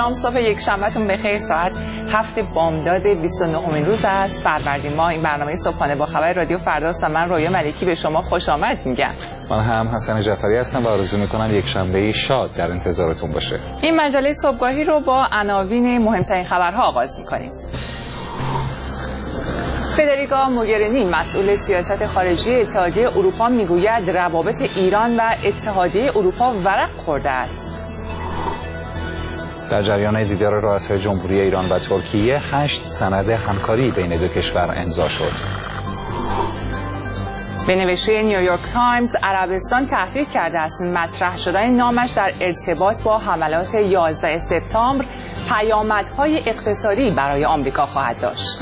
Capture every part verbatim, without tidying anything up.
سلام، صبح یک شنبهتون بخیر. ساعت هفت بامداد بیست و نهمین روز است فروردین ماه. این برنامه صبحانه با خبر رادیو فرداست و من رویا ملکی به شما خوش آمد میگم. من هم حسن جعفری هستم و آرزو میکنم یک شنبه شاد در انتظارتون باشه. این مجله صبحگاهی رو با عناوین مهمترین خبرها آغاز میکنیم. فدریکا موگرینی مسئول سیاست خارجی اتحادیه اروپا میگوید روابط ایران و اتحادیه اروپا ورق خورده است. در جریان دیدار رؤسای جمهوری ایران و ترکیه هشت سند همکاری بین دو کشور امضا شد. به نوشته نیویورک تایمز عربستان تهدید کرده است مطرح شدن نامش در ارتباط با حملات یازده سپتامبر پیامدهای اقتصادی برای آمریکا خواهد داشت.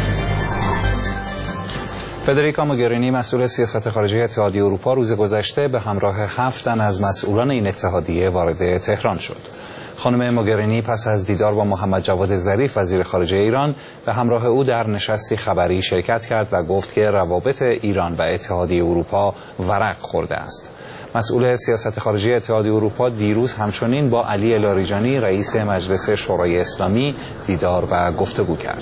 فدریکا موگرینی مسئول سیاست خارجی اتحادیه اروپا روز گذشته به همراه هفت تن از مسئولان این اتحادیه وارد تهران شد. خانم موگرینی پس از دیدار با محمد جواد ظریف وزیر خارجه ایران به همراه او در نشستی خبری شرکت کرد و گفت که روابط ایران و اتحادیه اروپا ورق خورده است. مسئول سیاست خارجی اتحادیه اروپا دیروز همچنین با علی لاریجانی رئیس مجلس شورای اسلامی دیدار و گفتگو کرد.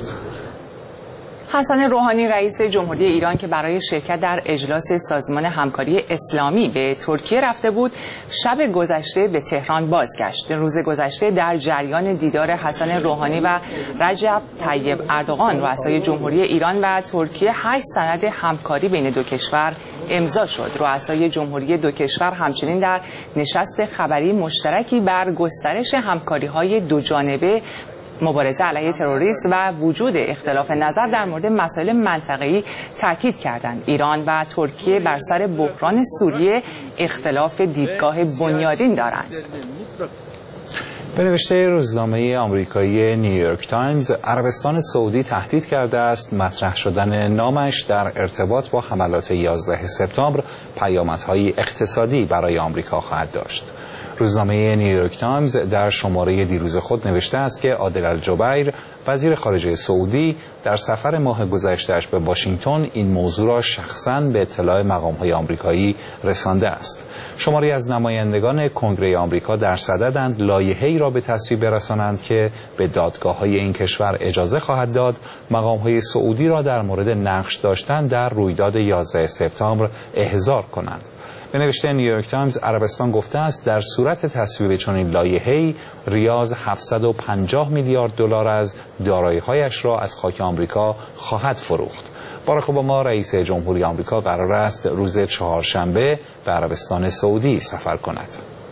حسن روحانی رئیس جمهوری ایران که برای شرکت در اجلاس سازمان همکاری اسلامی به ترکیه رفته بود، شب گذشته به تهران بازگشت. روز گذشته در جریان دیدار حسن روحانی و رجب طیب اردوغان رؤسای جمهوری ایران و ترکیه هشت سند همکاری بین دو کشور امضا شد. رؤسای جمهوری دو کشور همچنین در نشست خبری مشترکی بر گسترش همکاری‌های دو جانبه، مبارزه علیه تروریسم و وجود اختلاف نظر در مورد مسائل منطقه‌ای تاکید کردند. ایران و ترکیه بر سر بحران سوریه اختلاف دیدگاه بنیادین دارند. به نوشته روزنامه آمریکایی نیویورک تایمز، عربستان سعودی تهدید کرده است مطرح شدن نامش در ارتباط با حملات یازده سپتامبر پیامدهای اقتصادی برای آمریکا خواهد داشت. روزنامه نیویورک تایمز در شماره دیروز خود نوشته است که عادل الجبیر وزیر خارجه سعودی در سفر ماه گذشته‌اش به واشنگتن این موضوع را شخصاً به اطلاع مقام‌های آمریکایی رسانده است. شماری از نمایندگان کنگره آمریکا در صددند لایحه‌ای را به تصویب برسانند که به دادگاه‌های این کشور اجازه خواهد داد مقام‌های سعودی را در مورد نقش داشتن در رویداد یازده سپتامبر احضار کنند. به نوشته نیویورک تایمز، عربستان گفته است در صورت تصویب چنین لایحه‌ای ریاض هفتصد و پنجاه میلیارد دلار از دارایی‌هایش را از خاک آمریکا خواهد فروخت. باراک اوباما رئیس جمهوری آمریکا قرار است روز چهارشنبه به عربستان سعودی سفر کند.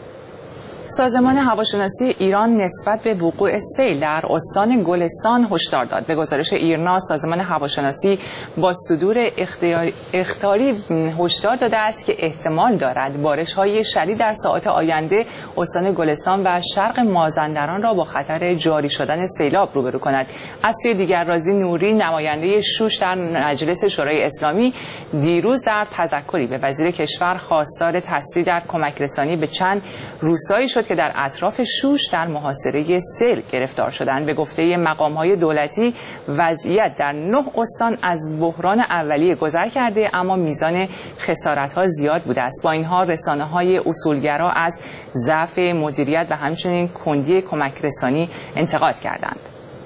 سازمان هواشناسی ایران نسبت به وقوع سیل در استان گلستان هشدار داد. به گزارش ایرنا، سازمان هواشناسی با صدور اخطاری هشدار داده است که احتمال دارد بارش‌های شدید در ساعات آینده استان گلستان و شرق مازندران را با خطر جاری شدن سیلاب روبرو کند. از سوی دیگر رازی نوری نماینده شوش در مجلس شورای اسلامی دیروز در تذکری به وزیر کشور خواستار تسریع در کمک رسانی به چند روستایی شد که در اطراف شوش در محاصره سیل گرفتار شدند. به گفته مقام‌های دولتی وضعیت در نه استان از بحران اولیه گذر کرده، اما میزان خسارت‌ها زیاد بوده است. با این حال رسانه‌های اصولگرا از ضعف مدیریت و همچنین کندی کمک رسانی انتقاد کردند.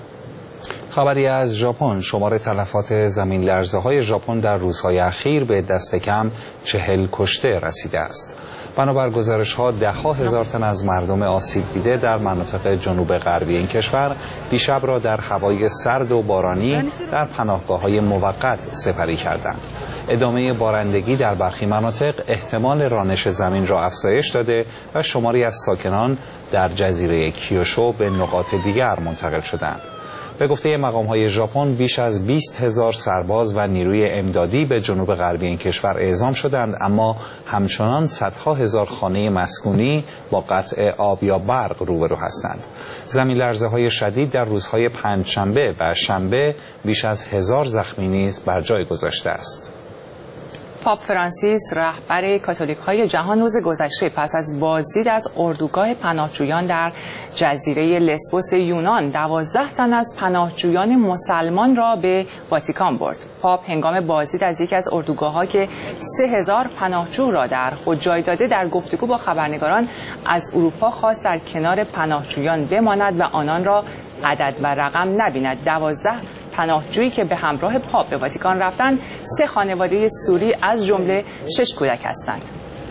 خبری از ژاپن، شمار تلفات زمین لرزه‌های ژاپن در روزهای اخیر به دست کم چهل کشته رسیده است. بنابر گزارش‌ها ده‌ها هزار تن از مردم آسیب دیده در مناطق جنوب غربی این کشور دیشب را در هوای سرد و بارانی در پناهگاه‌های موقت سپری کردند. ادامه بارندگی در برخی مناطق احتمال رانش زمین را افزایش داده و شماری از ساکنان در جزیره کیوشو به نقاط دیگر منتقل شدند. به گفته مقام‌های ژاپن بیش از بیست هزار سرباز و نیروی امدادی به جنوب غربی این کشور اعزام شدند، اما همچنان صدها هزار خانه مسکونی با قطع آب یا برق روبرو هستند. زمین لرزه‌های شدید در روزهای پنجشنبه و شنبه بیش از هزار زخمی نیز بر جای گذاشته است. پاپ فرانسیس رهبر کاتولیک‌های جهان روز گذشته پس از بازدید از اردوگاه پناهجویان در جزیره لسبوس یونان دوازده تن از پناهجویان مسلمان را به واتیکان برد. پاپ هنگام بازدید از یکی از اردوگاه‌ها که سه هزار پناهجو را در خود جای داده در گفتگو با خبرنگاران از اروپا خواست در کنار پناهجویان بماند و آنان را عدد و رقم نبیند. دوازده پناهجویی که به همراه پاپ به واتیکان رفتند سه خانواده سوری از جمله شش کودک هستند.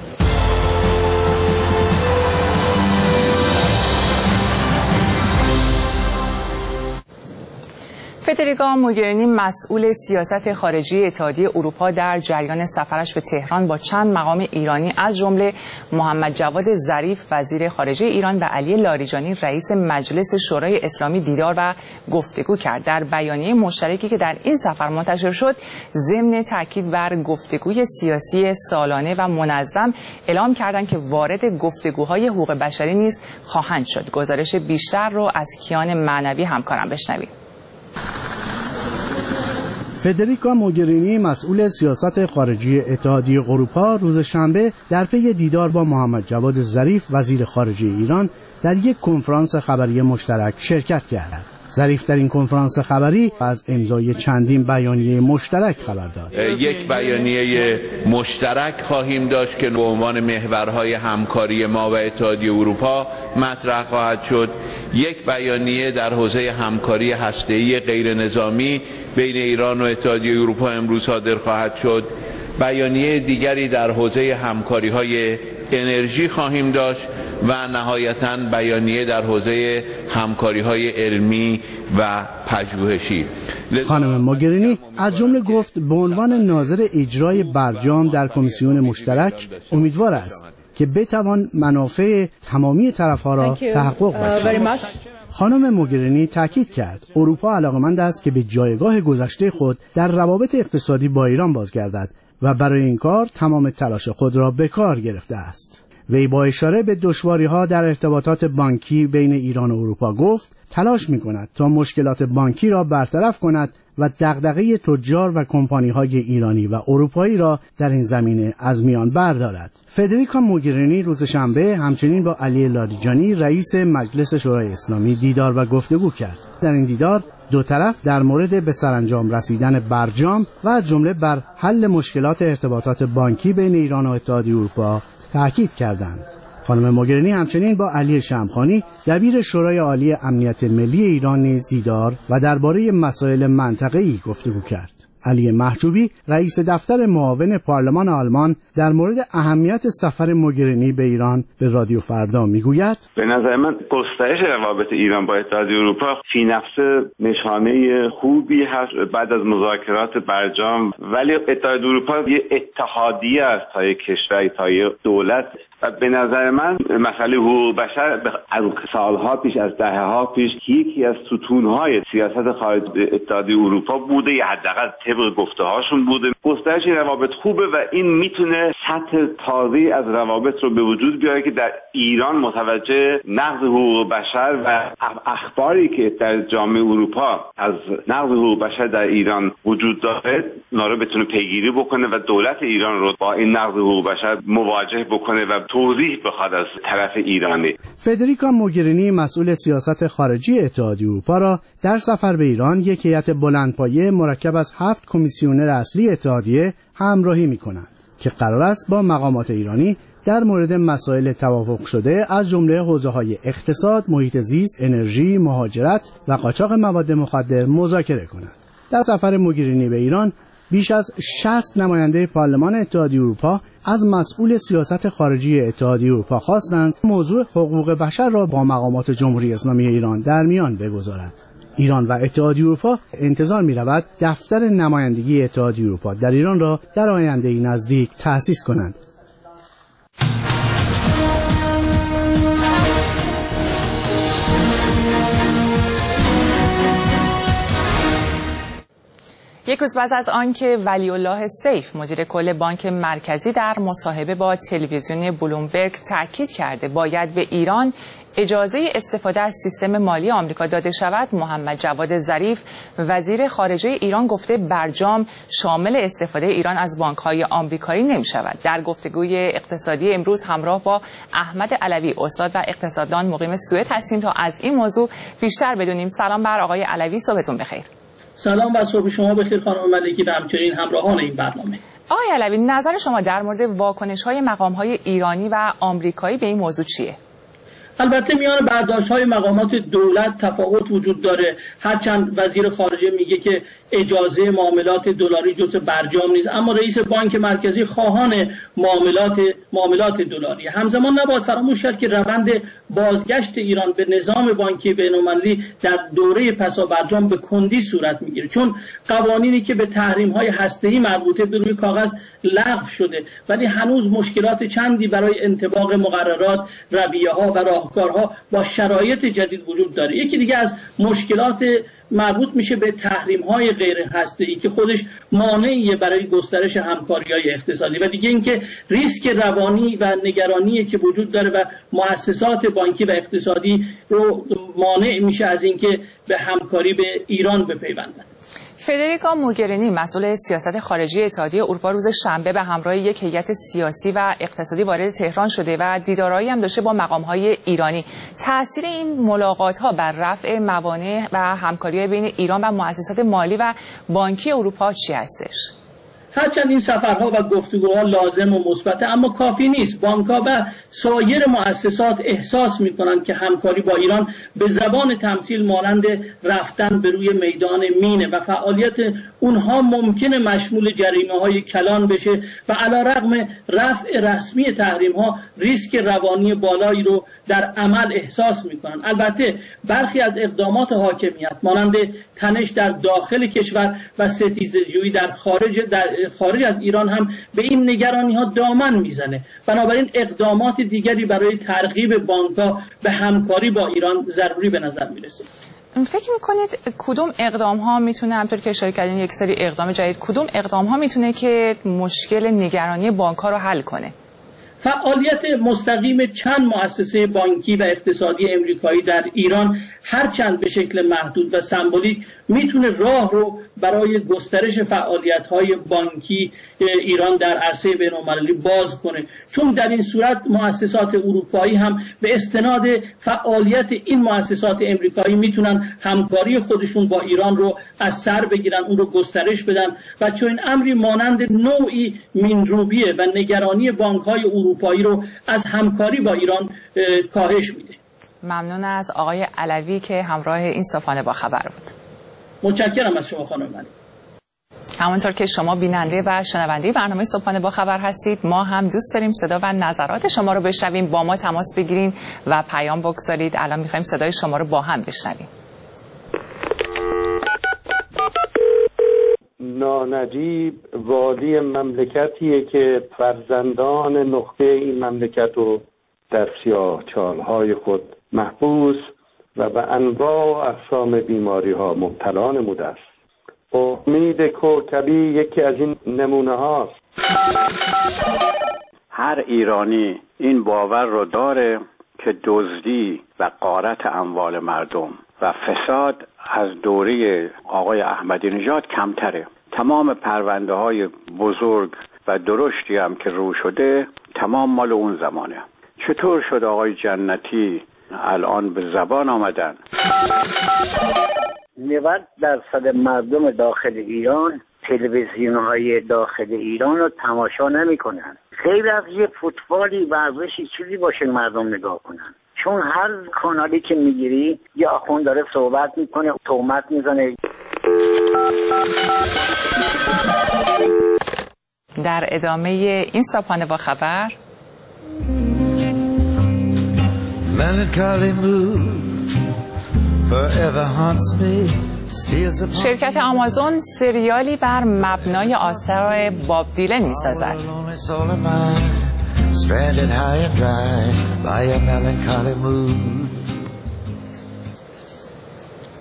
فدریکا موگرینی مسئول سیاست خارجی اتحادیه اروپا در جریان سفرش به تهران با چند مقام ایرانی از جمله محمد جواد ظریف وزیر خارجه ایران و علی لاریجانی رئیس مجلس شورای اسلامی دیدار و گفتگو کرد. در بیانیه مشترکی که در این سفر منتشر شد ضمن تاکید بر گفتگوی سیاسی سالانه و منظم اعلام کردند که وارد گفتگوهای حقوق بشری نیز خواهند شد. گزارش بیشتر رو از کیان معنوی همکارم بشنویم. فدریکا موگرینی مسئول سیاست خارجی اتحادیه اروپا روز شنبه در پی دیدار با محمد جواد ظریف وزیر خارجه ایران در یک کنفرانس خبری مشترک شرکت کرد. ظریف در این کنفرانس خبری از امضای چندین بیانیه مشترک خبر داد. یک بیانیه مشترک خواهیم داشت که به عنوان محورهای همکاری ما و اتحادیه اروپا مطرح خواهد شد. یک بیانیه در حوزه همکاری هسته‌ای غیر نظامی بین ایران و اتحادیه اروپا امروز صادر خواهد شد. بیانیه دیگری در حوزه همکاری‌های انرژی خواهیم داشت و نهایتاً بیانیه در حوزه همکاری‌های علمی و پژوهشی. خانم موگرینی از جمله گفت به عنوان ناظر اجرای برجام در کمیسیون مشترک امیدوار است که بتوان منافع تمامی طرف‌ها را تحقق بخشد. خانم موگرینی تاکید کرد اروپا علاقمند است که به جایگاه گذشته خود در روابط اقتصادی با ایران بازگردد و برای این کار تمام تلاش خود را به کار گرفته است. وی با اشاره به دشواری‌ها در ارتباطات بانکی بین ایران و اروپا گفت تلاش می‌کند تا مشکلات بانکی را برطرف کند و دغدغه تجار و کمپانی‌های ایرانی و اروپایی را در این زمینه از میان بردارد. فدریکا موگرینی روز شنبه همچنین با علی لاریجانی رئیس مجلس شورای اسلامی دیدار و گفتگو کرد. در این دیدار دو طرف در مورد به سرانجام رسیدن برجام و از جمله بر حل مشکلات ارتباطات بانکی بین ایران و اتحادیه اروپا تاکید کردند. خانم موگرینی همچنین با علی شمخانی دبیر شورای عالی امنیت ملی ایران نیز دیدار و درباره مسائل منطقه‌ای گفتگو کرد. علی محجوبی رئیس دفتر معاون پارلمان آلمان در مورد اهمیت سفر موگرینی به ایران به رادیو فردا میگوید به نظر من گسترش روابط ایران با اتحادیه اروپا فی نفسه نشانه خوبی هست بعد از مذاکرات برجام، ولی اتحادیه اروپا یه اتحادیه است تا یک کشور تا یک دولت و به نظر من مسئله حقوق بشر از سالها پیش از دهه‌ها پیش یکی از ستون‌های سیاست خارج اتحادیه اروپا بوده یا حداقل طبق گفته‌هاشون بوده. گسترش روابط خوبه و این میتونه سطح تازه‌ای از روابط رو به وجود بیاره که در ایران متوجه نقض حقوق بشر و اخباری که در جامعه اروپا از نقض حقوق بشر در ایران وجود داره اونا رو بتونه پیگیری بکنه و دولت ایران رو با این نقض حقوق بشر مواجه بکنه و توضیح بخواد از طرف ایرانی. فدریکا موگرینی مسئول سیاست خارجی اتحادیه اروپا را در سفر به ایران یک هیئت بلندپایه مرکب از هفت کمیسیونر اصلی اتحادیه همراهی می‌کنند که قرار است با مقامات ایرانی در مورد مسائل توافق شده از جمله حوزه‌های اقتصاد، محیط زیست، انرژی، مهاجرت و قاچاق مواد مخدر مذاکره کنند. در سفر موگرینی به ایران بیش از شصت نماینده پارلمان اتحادیه اروپا از مسئول سیاست خارجی اتحادیه اروپا خواستند موضوع حقوق بشر را با مقامات جمهوری اسلامی ایران در میان بگذارد. ایران و اتحادیه اروپا انتظار می‌رود دفتر نمایندگی اتحادیه اروپا در ایران را در آینده نزدیک تأسیس کنند. یک روز بعد از آنکه ولی الله سیف مدیر کل بانک مرکزی در مصاحبه با تلویزیون بلومبرگ تاکید کرده باید به ایران اجازه استفاده از سیستم مالی آمریکا داده شود، محمد جواد ظریف وزیر خارجه ایران گفته برجام شامل استفاده ایران از بانک‌های آمریکایی نمی‌شود. در گفتگوی اقتصادی امروز همراه با احمد علوی استاد و اقتصاددان مقیم سوئد هستیم تا از این موضوع بیشتر بدونیم. سلام بر آقای علوی، صبحتون بخیر. سلام و صبح شما بخیر خانم ملکی و همچنین همراهان این برنامه. آقای علوی، نظر شما در مورد واکنش‌های مقام‌های ایرانی و آمریکایی به این موضوع چیه؟ البته میان برداشت‌های مقامات دولت تفاوت وجود داره، هرچند وزیر خارجه میگه که اجازه معاملات دلاری جزء برجام نیست، اما رئیس بانک مرکزی خواهان معاملات معاملات دلاری. همزمان نباید فراموش کرد که روند بازگشت ایران به نظام بانکی بین‌المللی در دوره پسا برجام به کندی صورت میگیره، چون قوانینی که به تحریم‌های هسته‌ای مربوطه به روی کاغذ لغو شده، ولی هنوز مشکلات چندی برای انطباق مقررات، رویه‌ها و راهکارها با شرایط جدید وجود داره. یکی دیگه از مشکلات مربوط میشه به تحریم‌های غیر هسته‌ای که خودش مانعیه برای گسترش همکاری‌های اقتصادی، و دیگه اینکه ریسک روانی و نگرانی که وجود داره و مؤسسات بانکی و اقتصادی رو مانع میشه از اینکه به همکاری به ایران بپیوندن. فدریکا موگرینی مسئول سیاست خارجی اتحادیه اروپا روز شنبه به همراه یک هیئت سیاسی و اقتصادی وارد تهران شده و دیدارایی هم داشته با مقام‌های ایرانی. تأثیر این ملاقات‌ها بر رفع موانع و همکاری بین ایران و مؤسسات مالی و بانکی اروپا چی هستش؟ هرچند این سفرها و گفتگوها لازم و مثبته، اما کافی نیست. بانک‌ها و سایر مؤسسات احساس می‌کنند که همکاری با ایران به زبان تمثیل مانند رفتن به روی میدان مینه و فعالیت اونها ممکنه مشمول جریمه‌های کلان بشه و علی‌رغم رفع رسمی تحریم‌ها ریسک روانی بالایی رو در عمل احساس می‌کنند. البته برخی از اقدامات حاکمیت مانند تنش در داخل کشور و ستیزه‌جویی در خارج در خارج از ایران هم به این نگرانی‌ها دامن میزنه. بنابراین اقدامات دیگری برای ترغیب بانک‌ها به همکاری با ایران ضروری به نظر میرسه. فکر میکنید کدوم اقدام ها میتونه، همطور که اشاره کردین یک سری اقدام جدید، کدوم اقدام ها میتونه که مشکل نگرانی بانک ها رو حل کنه؟ فعالیت مستقیم چند مؤسسه بانکی و اقتصادی امریکایی در ایران هرچند به شکل محدود و سمبولیک میتونه راه رو برای گسترش فعالیت‌های بانکی ایران در عرصه بین‌المللی باز کنه، چون در این صورت مؤسسات اروپایی هم به استناد فعالیت این مؤسسات امریکایی میتونن همکاری خودشون با ایران رو از سر بگیرن، اون رو گسترش بدن و چون این امری مانند نوعی مینروبیه و نگرانی بانک‌های اروپایی رو از همکاری با ایران کاهش میده. ممنون از آقای علوی که همراه این صبحانه با خبر بود. متشکرم از شما خانم ملک. همونطور که شما بیننده و شنونده برنامه صبحانه با خبر هستید، ما هم دوست داریم صدا و نظرات شما رو بشنویم. با ما تماس بگیرین و پیام بگذارید. الان می‌خوایم صدای شما رو با هم بشنویم. نانجیب والی مملکتیه که فرزندان نخبه این مملکت رو در سیاه‌چال‌های خود محبوس و به انواع اقسام بیماری ها مبتلا نموده است. امید کوکبی یکی از این نمونه هاست. هر ایرانی این باور رو داره که دزدی و غارت اموال مردم و فساد از دوره آقای احمدی نژاد کمتره. تمام پرونده های بزرگ و درشتی هم که رو شده تمام مال اون زمانه. چطور شد آقای جنتی الان به زبان آمدن؟ نود درصد مردم داخل ایران تلویزیون‌های داخل ایران رو تماشا نمی‌کنن. خیلی از یه فوتبالی، ورزشی، چیزی باشه مردم نگاه کنن، چون هر کانالی که میگیری یه آخوند داره صحبت میکنه، تهمت میزنه. در ادامه این صبحانه با خبر، شرکت آمازون سریالی بر مبنای آثار باب دیلن می‌سازد.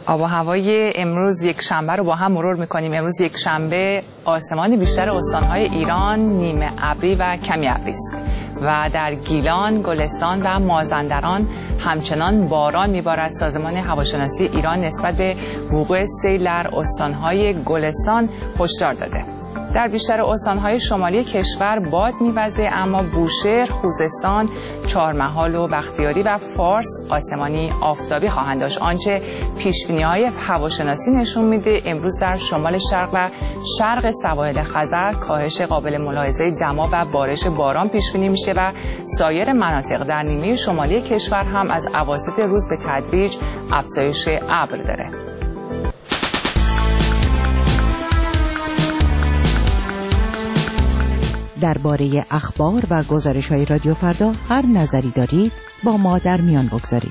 آب و هوای امروز یک شنبه رو با هم مرور میکنیم. امروز یک شنبه آسمان بیشتر استانهای ایران نیمه ابری و کمی ابری است و در گیلان، گلستان و مازندران همچنان باران میبارد. سازمان هواشناسی ایران نسبت به وقوع سیل در استانهای گلستان هشدار داده. در بیشتر استانهای شمالی کشور باد میوزه، اما بوشهر، خوزستان، چهارمحال و بختیاری و فارس آسمانی آفتابی خواهند داشت. آنچه پیشبینی‌های هواشناسی نشون میده امروز در شمال شرق و شرق سواحل خزر کاهش قابل ملاحظه دما و بارش باران پیش بینی میشه و سایر مناطق در نیمه شمالی کشور هم از اواسط روز به تدریج افزایش ابر داره. درباره اخبار و گزارش‌های رادیو فردا هر نظری دارید با ما در میان بگذارید.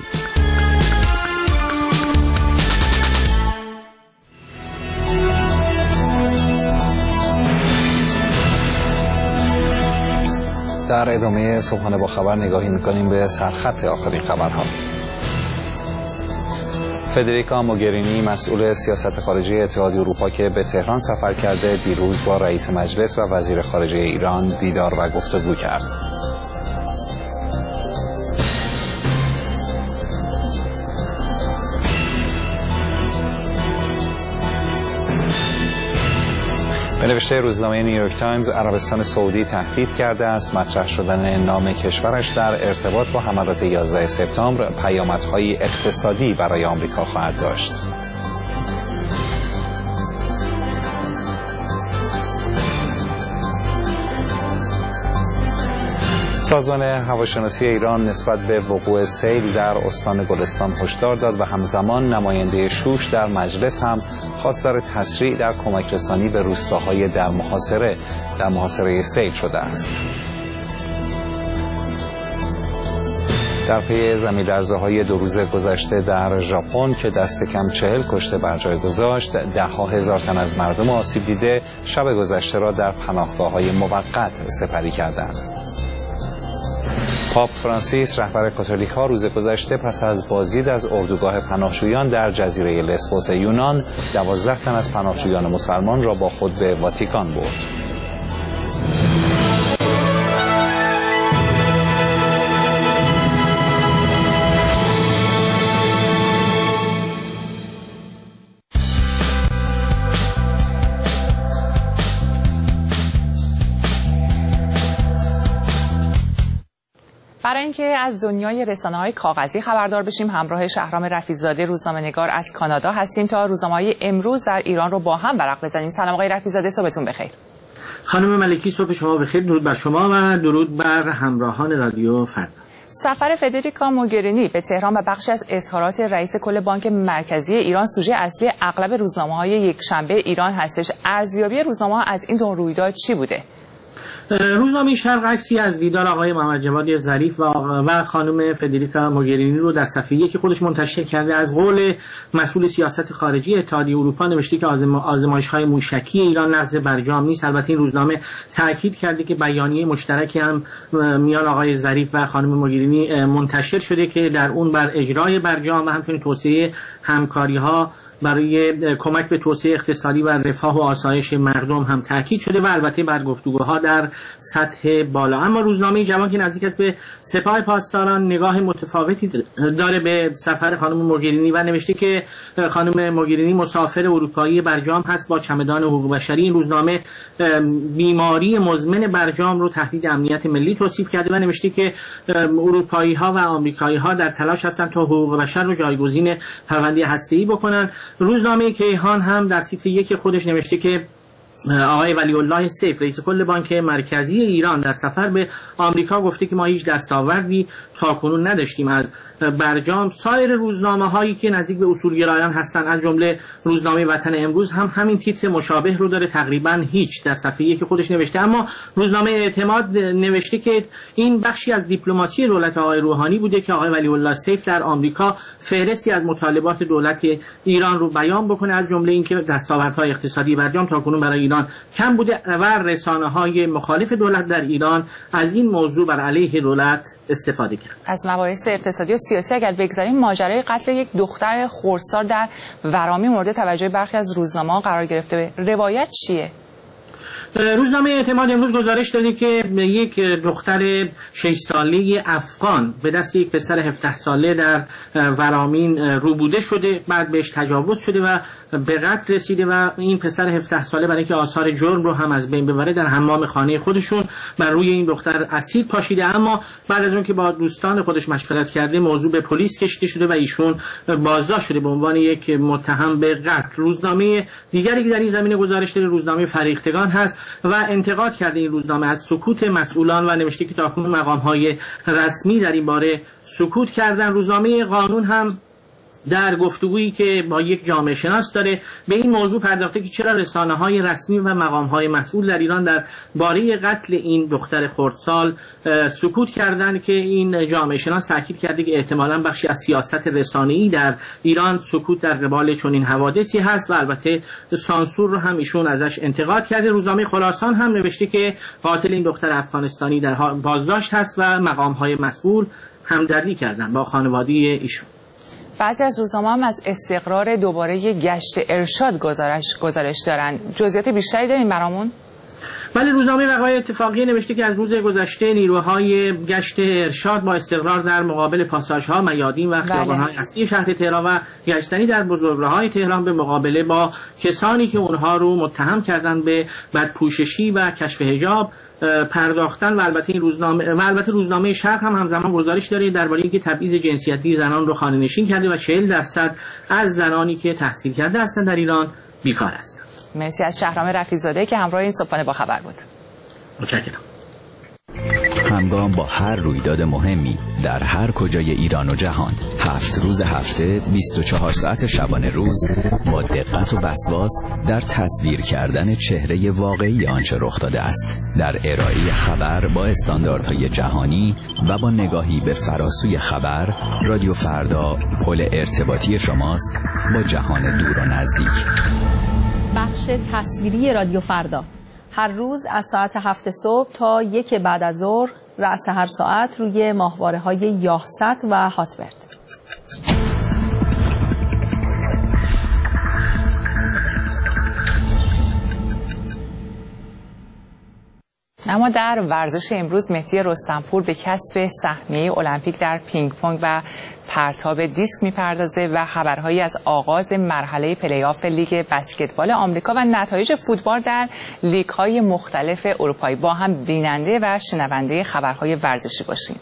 در ادامه صبحانه با خبر نگاهی می‌کنیم به سرخط آخرین خبرها. فدریکا موگرینی مسئول سیاست خارجی اتحادیه اروپا که به تهران سفر کرده دیروز با رئیس مجلس و وزیر خارجه ایران دیدار و گفتگو کرد. به نوشته روزنامه نیویورک تایمز، عربستان سعودی تهدید کرده است مطرح شدن نام کشورش در ارتباط با حملات یازده سپتامبر پیامدهای اقتصادی برای آمریکا خواهد داشت. سازمان هواشناسی ایران نسبت به وقوع سیل در استان گلستان هشدار داد و همزمان نماینده شوش در مجلس هم خواستار تسریع در کمک رسانی به روستاهای در محاصره در محاصره سیل شده است. در پی زمین‌لرزه‌های دو روز گذشته در ژاپن که دست کم چهل کشته بر جای گذاشت، ده ها هزار تن از مردم آسیب دیده شب گذشته را در پناهگاه‌های موقت سپری کردند. پاپ فرانسیس رهبر کاتولیک‌ها روز گذشته پس از بازدید از اردوگاه پناهجویان در جزیره لسبوس یونان، دوازده تن از پناهجویان مسلمان را با خود به واتیکان برد. برای اینکه از دنیای رسانه‌های کاغذی خبردار بشیم، همراه شهرام رفیع‌زاده روزنامه‌نگار از کانادا هستیم تا روزنامه‌های امروز در ایران رو با هم ورق بزنیم. سلام آقای رفیع‌زاده، صبحتون بخیر. خانم ملکی، صبح شما بخیر. درود بر شما و درود بر همراهان رادیو فردا. سفر فدریکا موگرینی به تهران و بخشی از اظهارات رئیس کل بانک مرکزی ایران سوژه اصلی اغلب روزنامه‌های یکشنبه ایران هستش. ارزیابی روزنامه‌ها از این دو رویداد چی بوده؟ روزنامه شرق عکسی از دیدار آقای محمد جواد ظریف و و خانم فدریکا موگرینی رو در صفحه یک خودش منتشر کرده. از قول مسئول سیاست خارجی اتحادیه اروپا نوشته که آزمایش‌های موشکی ایران نقض برجام نیست. البته این روزنامه تاکید کرده که بیانیه مشترکی هم میان آقای ظریف و خانم موگرینی منتشر شده که در اون بر اجرای برجام و همچنین توسعه همکاری‌ها برای کمک به توسعه اقتصادی و رفاه و آسایش مردم هم تاکید شده و البته بر گفتگوها در سطح بالا. اما روزنامه جوان که نزدیک است به سپاه پاسداران نگاه متفاوتی داره به سفر خانم موگرینی و نوشته که خانم موگرینی مسافر اروپایی برجام هست با چمدان حقوق بشری. این روزنامه بیماری مزمن برجام رو تهدید امنیت ملی توصیف کرده و نوشته که اروپایی ها و آمریکایی ها در تلاش هستند تا حقوق بشر رو جایگزین پرونده هسته‌ای بکنن. روزنامه کیهان هم در تیتر یک خودش نوشته که آقای ولی الله سیف رئیس کل بانک مرکزی ایران در سفر به آمریکا گفته که ما هیچ دستاوردی تاکنون نداشتیم از برجام. سایر روزنامه هایی که نزدیک به اصولگرایان هستند از جمله روزنامه وطن امروز هم همین تیتر مشابه رو داره، تقریبا هیچ، در صفحه یک خودش نوشته. اما روزنامه اعتماد نوشته که این بخشی از دیپلماسی دولت آقای روحانی بوده که آقای ولی الله سیف در آمریکا فهرستی از مطالبات دولت ایران رو بیان بکنه، از جمله اینکه دستاوردهای اقتصادی برجام تاکنون برای ایران ایران کم بوده و رسانه‌های مخالف دولت در ایران از این موضوع بر علیه دولت استفاده کرد. از مباحث اقتصادی و سیاسی اگر بگذاریم، ماجرای قتل یک دختر خردسال در ورامین مورد توجه برخی از روزنامه‌ها قرار گرفته. روایت چیه؟ روزنامه اعتماد امروز گزارش داده که یک دختر شش ساله افغان به دست یک پسر هفده ساله در ورامین روبوده شده، بعد بهش تجاوز شده و به قتل رسیده و این پسر هفده ساله برای اینکه آثار جرم رو هم از بین ببره در حمام خانه خودشون بر روی این دختر اسید پاشیده، اما بعد از اون که با دوستان خودش مشورت کرده موضوع به پلیس کشیده شده و ایشون بازداشت شده به عنوان یک متهم به قتل. روزنامه دیگری که در این زمینه گزارش داده روزنامه فریختگان هست و انتقاد کرده این روزنامه از سکوت مسئولان و نوشته که تاکنون مقام‌های رسمی در این باره سکوت کردن. روزنامه قانون هم در گفتگویی که با یک جامعه شناس داره به این موضوع پرداخته که چرا رسانه‌های رسمی و مقام‌های مسئول در ایران در باره قتل این دختر خردسال سکوت کردن، که این جامعه شناس تاکید کرده که احتمالاً بخشی از سیاست رسانه‌ای در ایران سکوت در قبال چنین حوادثی هست و البته سانسور رو هم ایشون ازش انتقاد کرده. روزنامه خراسان هم نوشته که قاتل این دختر افغانستانی در بازداشت هست و مقام‌های مسئول همدردی کردن با خانواده ایشون. بعضی از روزنامه هم از استقرار دوباره گشت ارشاد گزارش گزارش دارن. جزئیات بیشتری دارین برامون؟ ولی روزنامه وقایع اتفاقی نوشته که از روز گذشته نیروهای گشت ارشاد با استقرار در مقابل پاساژها، میادین و خیابان‌های اصلی شهر تهران و گشتنی در بزرگراه‌های تهران به مقابله با کسانی که اونها رو متهم کردن به بدپوششی و کشف حجاب پرداختن و البته این روزنامه و البته روزنامه شرق هم همزمان گزارش داره درباره اینکه تبعیض جنسیتی زنان رو خانه‌نشین کرده و چهل درصد از زنانی که تحصیل کرده هستند در ایران بیکار هستند. مرسی از شهرام رفیع‌زاده که همراه این صبحانه با خبر بود. متشکرم. همگام با هر رویداد مهمی در هر کجای ایران و جهان، هفت روز هفته، بیست و چهار ساعت شبانه روز، با دقت و وسواس در تصویر کردن چهره واقعی آنچه رخ داده است، در ارائه خبر با استانداردهای جهانی و با نگاهی به فراسوی خبر، رادیو فردا پل ارتباطی شماست با جهان دور و نزدیک. بخش تصویری رادیو فردا هر روز از ساعت هفت صبح تا یک بعد از ظهر، رأس هر ساعت روی ماهواره‌های یاهصد و هاتبرد. اما در ورزش امروز مهدی رستمپور به کسب سهمیه المپیک در پینگ پونگ و پرتاب دیسک میپردازه و خبرهایی از آغاز مرحله پلی‌آف لیگ بسکتبال آمریکا و نتایج فوتبال در لیگ‌های مختلف اروپایی. با هم بیننده و شنونده خبرهای ورزشی باشیم.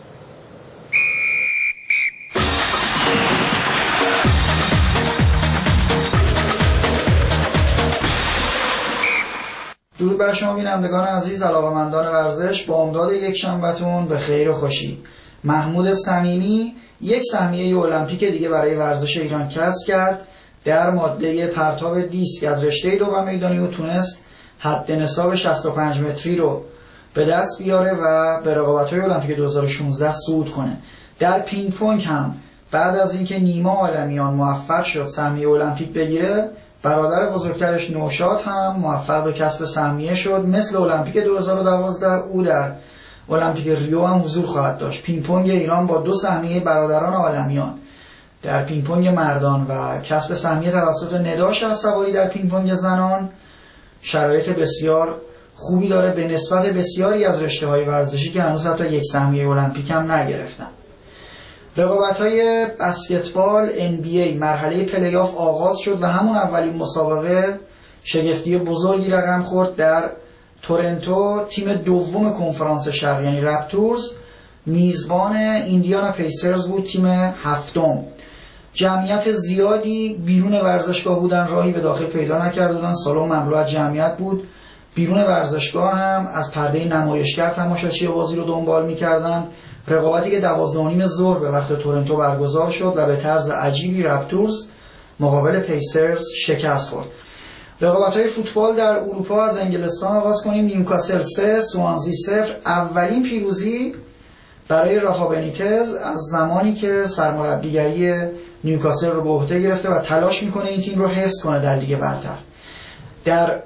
درود بر شما بینندگان عزیز، علاقه‌مندان ورزش. با امداد یک شنبه‌تون به خیر و خوشی. محمود صمیمی یک سهمیه المپیک دیگه برای ورزش ایران کسب کرد. در ماده پرتاب دیسک از رشته دوم میدانی و تونست حد نصاب شصت و پنج متری رو به دست بیاره و به رقابت‌های المپیک دو هزار و شانزده صعود کنه. در پینگ پونگ هم بعد از اینکه نیما عالمیان موفق شد سهمیه المپیک بگیره، برادر بزرگترش نوشاد هم موفق به کسب سهمیه شد. مثل المپیک دو هزار و دوازده او در المپیک ریو هم حضور خواهد داشت. پینگ پونگ ایران با دو سهمیه برادران عالمیان در پینگ پونگ مردان و کسب سهمیه توسط ندا شهسواری در پینگ پونگ زنان شرایط بسیار خوبی داره به نسبت بسیاری از رشته‌های ورزشی که هنوز حتی یک سهمیه المپیک هم نگرفتن. رقابت‌های بسکتبال ان بی ای مرحله پلی‌آف آغاز شد و همون اولین مسابقه شگفتی بزرگی رقم خورد. در تورنتو تیم دوم کنفرانس شرق یعنی رپتورز میزبان ایندیانا پیسرز بود، تیم هفتم. جمعیت زیادی بیرون ورزشگاه بودن، راهی به داخل پیدا نکرده بودن، سالن مملو از جمعیت بود. بیرون ورزشگاه هم از پرده نمایشگر تماشاچی بازی رو دنبال می‌کردند. رقابتی که دوازده و نیم ظهر به وقت تورنتو برگزار شد و به طرز عجیبی رپتورز مقابل پیسرز شکست خورد. رقابت‌های فوتبال در اروپا از انگلستان آغاز کنیم. نیوکاسل سه سوانزی صفر. اولین پیروزی برای رافا بنیتز از زمانی که سرمربیگری نیوکاسل رو به عهده گرفته و تلاش میکنه این تیم رو حفظ کنه در لیگ برتر. در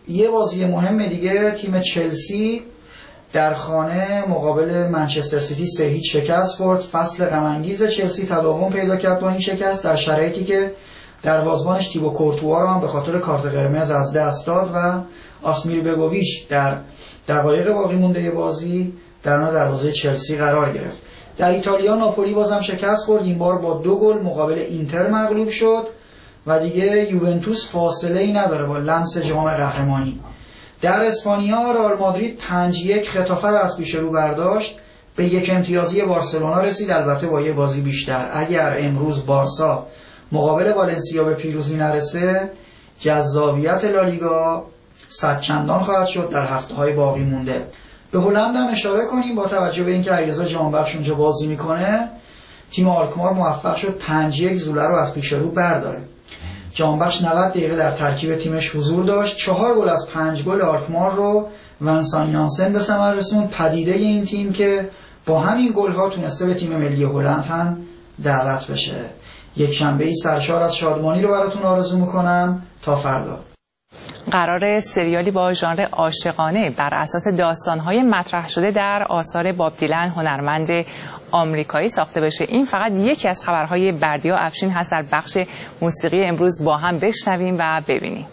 یه بازی مهم دیگه تیم چلسی در خانه مقابل منچستر سیتی سه هیچ شکست خورد. فصل غم انگیز چلسی تداوم پیدا کرد با این شکست در شرایطی که دروازه‌بانش تیبو کورتوا رو هم به خاطر کارت قرمز از دست داد و آسمیر بگوویچ در دقایق باقی مونده بازی در اون دروازه چلسی قرار گرفت. در ایتالیا ناپولی بازم شکست خورد، این بار با دو گل مقابل اینتر مغلوب شد و دیگه یوونتوس فاصله ای نداره با لمس جام قهرمانی. در اسپانیا رئال مادرید پنج یک خطافه رو از پیش رو برداشت، به یک امتیازی بارسلونا رسید، البته با یه بازی بیشتر. اگر امروز بارسا مقابل والنسیا به پیروزی نرسه، جذابیت لالیگا صد چندان خواهد شد در هفته‌های باقی مونده. به هلند هم اشاره کنیم، با توجه به اینکه علیرضا جانبخش اونجا بازی میکنه، تیم آلکمار موفق شد پنج یک زوله رو از پیش رو برداره. جانبخش نود دقیقه در ترکیب تیمش حضور داشت، چهار گل از پنج گل آلکمار رو ونسان یانسن به ثمر رسوند. پدیده این تیم که با همین گل‌ها تونسته به تیم ملی هلند هم دعوت بشه. یک شنبه‌ای سرشار از شادمانی رو براتون آرزو میکنم. تا فردا. قرار سریالی با ژانر عاشقانه بر اساس داستان‌های مطرح شده در آثار باب دیلن هنرمند آمریکایی ساخته بشه. این فقط یکی از خبرهای بردیا افشین هست. در بخش موسیقی امروز با هم بشنویم و ببینیم.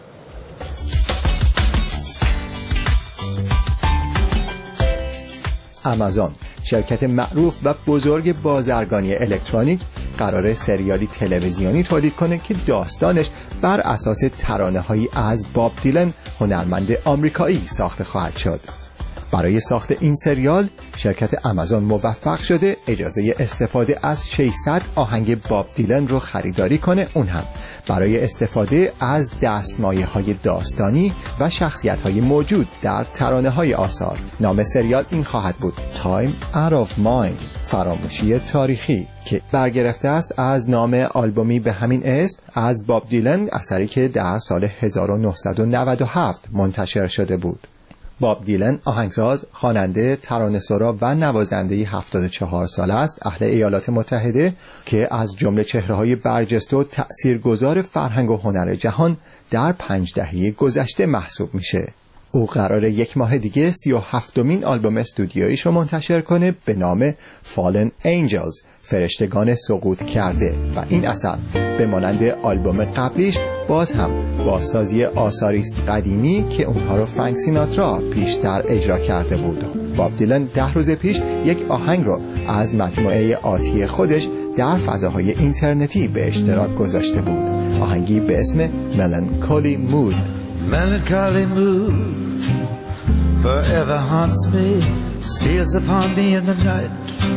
آمازون، شرکت معروف و بزرگ بازرگانی الکترونیک، قراره سریالی تلویزیونی تولید کنه که داستانش بر اساس ترانه‌هایی از باب دیلن هنرمند آمریکایی ساخته خواهد شد. برای ساخت این سریال شرکت آمازون موفق شده اجازه استفاده از ششصد آهنگ باب دیلن رو خریداری کنه، اون هم برای استفاده از دستمایه‌های داستانی و شخصیت‌های موجود در ترانه‌های آثار. نام سریال این خواهد بود Time Out of Mind، فراموشی تاریخی، که برگرفته است از نام آلبومی به همین اسم از باب دیلن، اثری که در سال هزار و نهصد و نود و هفت منتشر شده بود. باب دیلن آهنگساز، خواننده، ترانه‌سرا و نوازنده هفتاد و چهار ساله است، اهل ایالات متحده، که از جمله چهره‌های برجسته و تأثیرگذار فرهنگ و هنر جهان در پنج دهه گذشته محسوب میشه. او قراره یک ماه دیگه سی و هفتمین آلبوم استودیویش رو منتشر کنه به نام Fallen Angels، فرشتگان سقوط کرده، و این اثر به مانند آلبوم قبلیش باز هم با سازی آثاری قدیمی که اونها رو فرانک سیناترا پیشتر اجرا کرده بود. باب دیلن ده روز پیش یک آهنگ رو از مجموعه آتی خودش در فضاهای اینترنتی به اشتراک گذاشته بود، آهنگی به اسم Melancholy Mood. Melancholy mood forever haunts me, steals upon me in the night,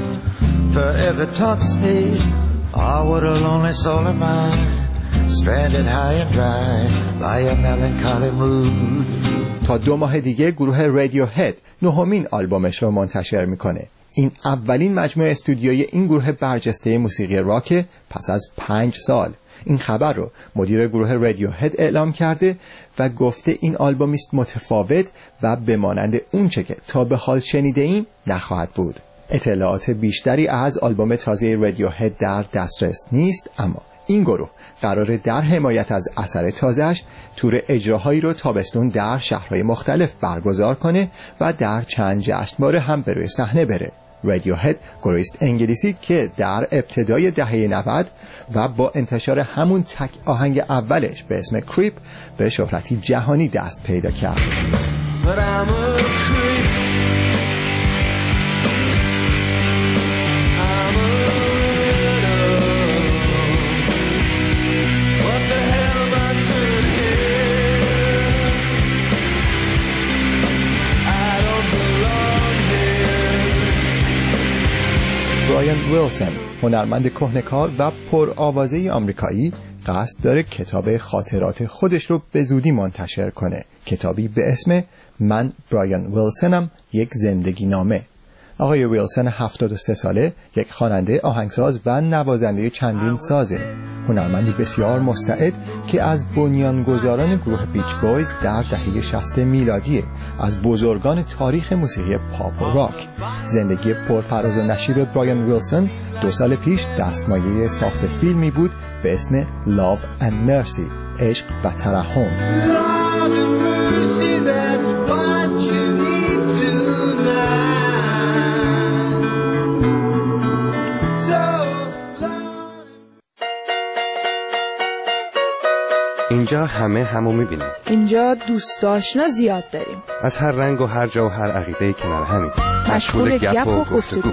forever taunts me. Ah, what a lonely soul am I, stranded high and dry by a melancholy mood. تا دو ماه دیگه گروه رادیو هد نهمین آلبومش رو منتشر میکنه. این اولین مجموعه استودیویی این گروه برجسته موسیقی راک پس از پنج سال. این خبر رو مدیر گروه رادیو هد اعلام کرده و گفته این آلبومی است متفاوت و به مانند اونچه که تا به حال شنیده ایم نخواهد بود. اطلاعات بیشتری از آلبوم تازه رادیو هد در دسترس نیست، اما این گروه قراره در حمایت از اثر تازه‌اش تور اجراهایی رو تابستون در شهرهای مختلف برگزار کنه و در چند جشنواره هم به روی صحنه بره. رادیو هد گروهی است انگلیسی که در ابتدای دهه نود و با انتشار همون تک آهنگ اولش به اسم کریپ به شهرتی جهانی دست پیدا کرد. برایان ویلسون، هنرمند کهنه‌کار و پرآوازه آمریکایی، قصد داره کتاب خاطرات خودش رو به زودی منتشر کنه، کتابی به اسم من برایان ویلسونم، یک زندگی نامه. آقای ویلسون هفتاد و سه ساله، یک خواننده، آهنگساز و نوازنده چندین سازه، هنرمندی بسیار مستعد که از بنیانگذاران گروه بیچ بویز در دهه شصت میلادی، از بزرگان تاریخ موسیقی پاپ و راک. زندگی پرفراز و نشیب برایان ویلسون دو سال پیش دستمایه ساخت فیلمی بود به اسم Love and Mercy، عشق و ترحم. اینجا همه همو میبینیم. اینجا دوست آشنا زیاد داریم. از هر رنگ و هر جا و هر عقیده کنار همین. مشغول گپ و گفتگو.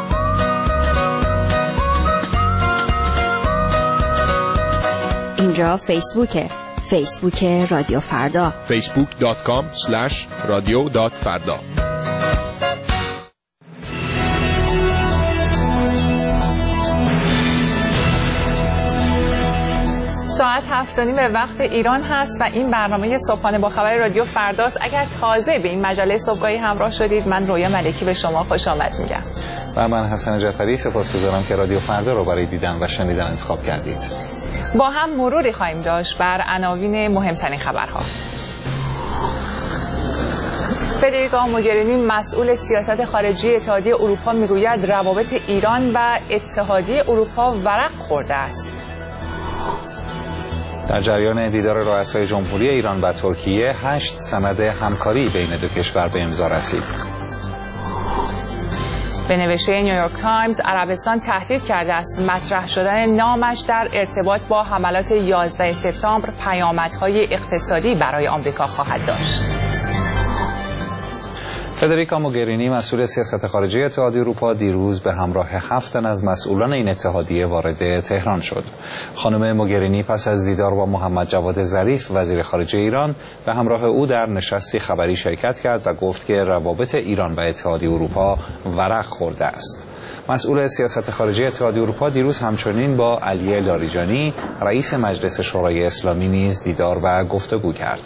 اینجا فیسبوکه. فیسبوک رادیو فردا. فیسبوک دات کام اسلش رادیو دات فردا. ساعت هفت و نیم به وقت ایران هست و این برنامه صبحانه با خبر رادیو فرداست. اگر تازه به این مجله صبحگاهی همراه شدید، من رویا ملکی به شما خوش آمد میگم. و من حسن جعفری سپاسگزارم که رادیو فردا رو برای دیدن و شنیدن انتخاب کردید. با هم مروری خواهیم داشت بر عناوین مهمترین خبرها. فدریکا موگرینی مسئول سیاست خارجی اتحادیه اروپا میگوید روابط ایران و اتحادیه اروپا ورق خورده است. در جریان دیدار رؤسای جمهوری ایران و ترکیه، هشت سند همکاری بین دو کشور به امضا رسید. به نوشته نیویورک تایمز، عربستان تهدید کرده است مطرح شدن نامش در ارتباط با حملات یازده سپتامبر پیامدهای اقتصادی برای آمریکا خواهد داشت. فدریکا موگرینی مسئول سیاست خارجی اتحادیه اروپا دیروز به همراه هفت تن از مسئولان این اتحادیه وارد تهران شد. خانم موگرینی پس از دیدار با محمد جواد ظریف وزیر خارجه ایران به همراه او در نشستی خبری شرکت کرد و گفت که روابط ایران و اتحادیه اروپا ورق خورده است. مسئول سیاست خارجی اتحادیه اروپا دیروز همچنین با علی لاریجانی رئیس مجلس شورای اسلامی نیز دیدار و گفتگو کرد.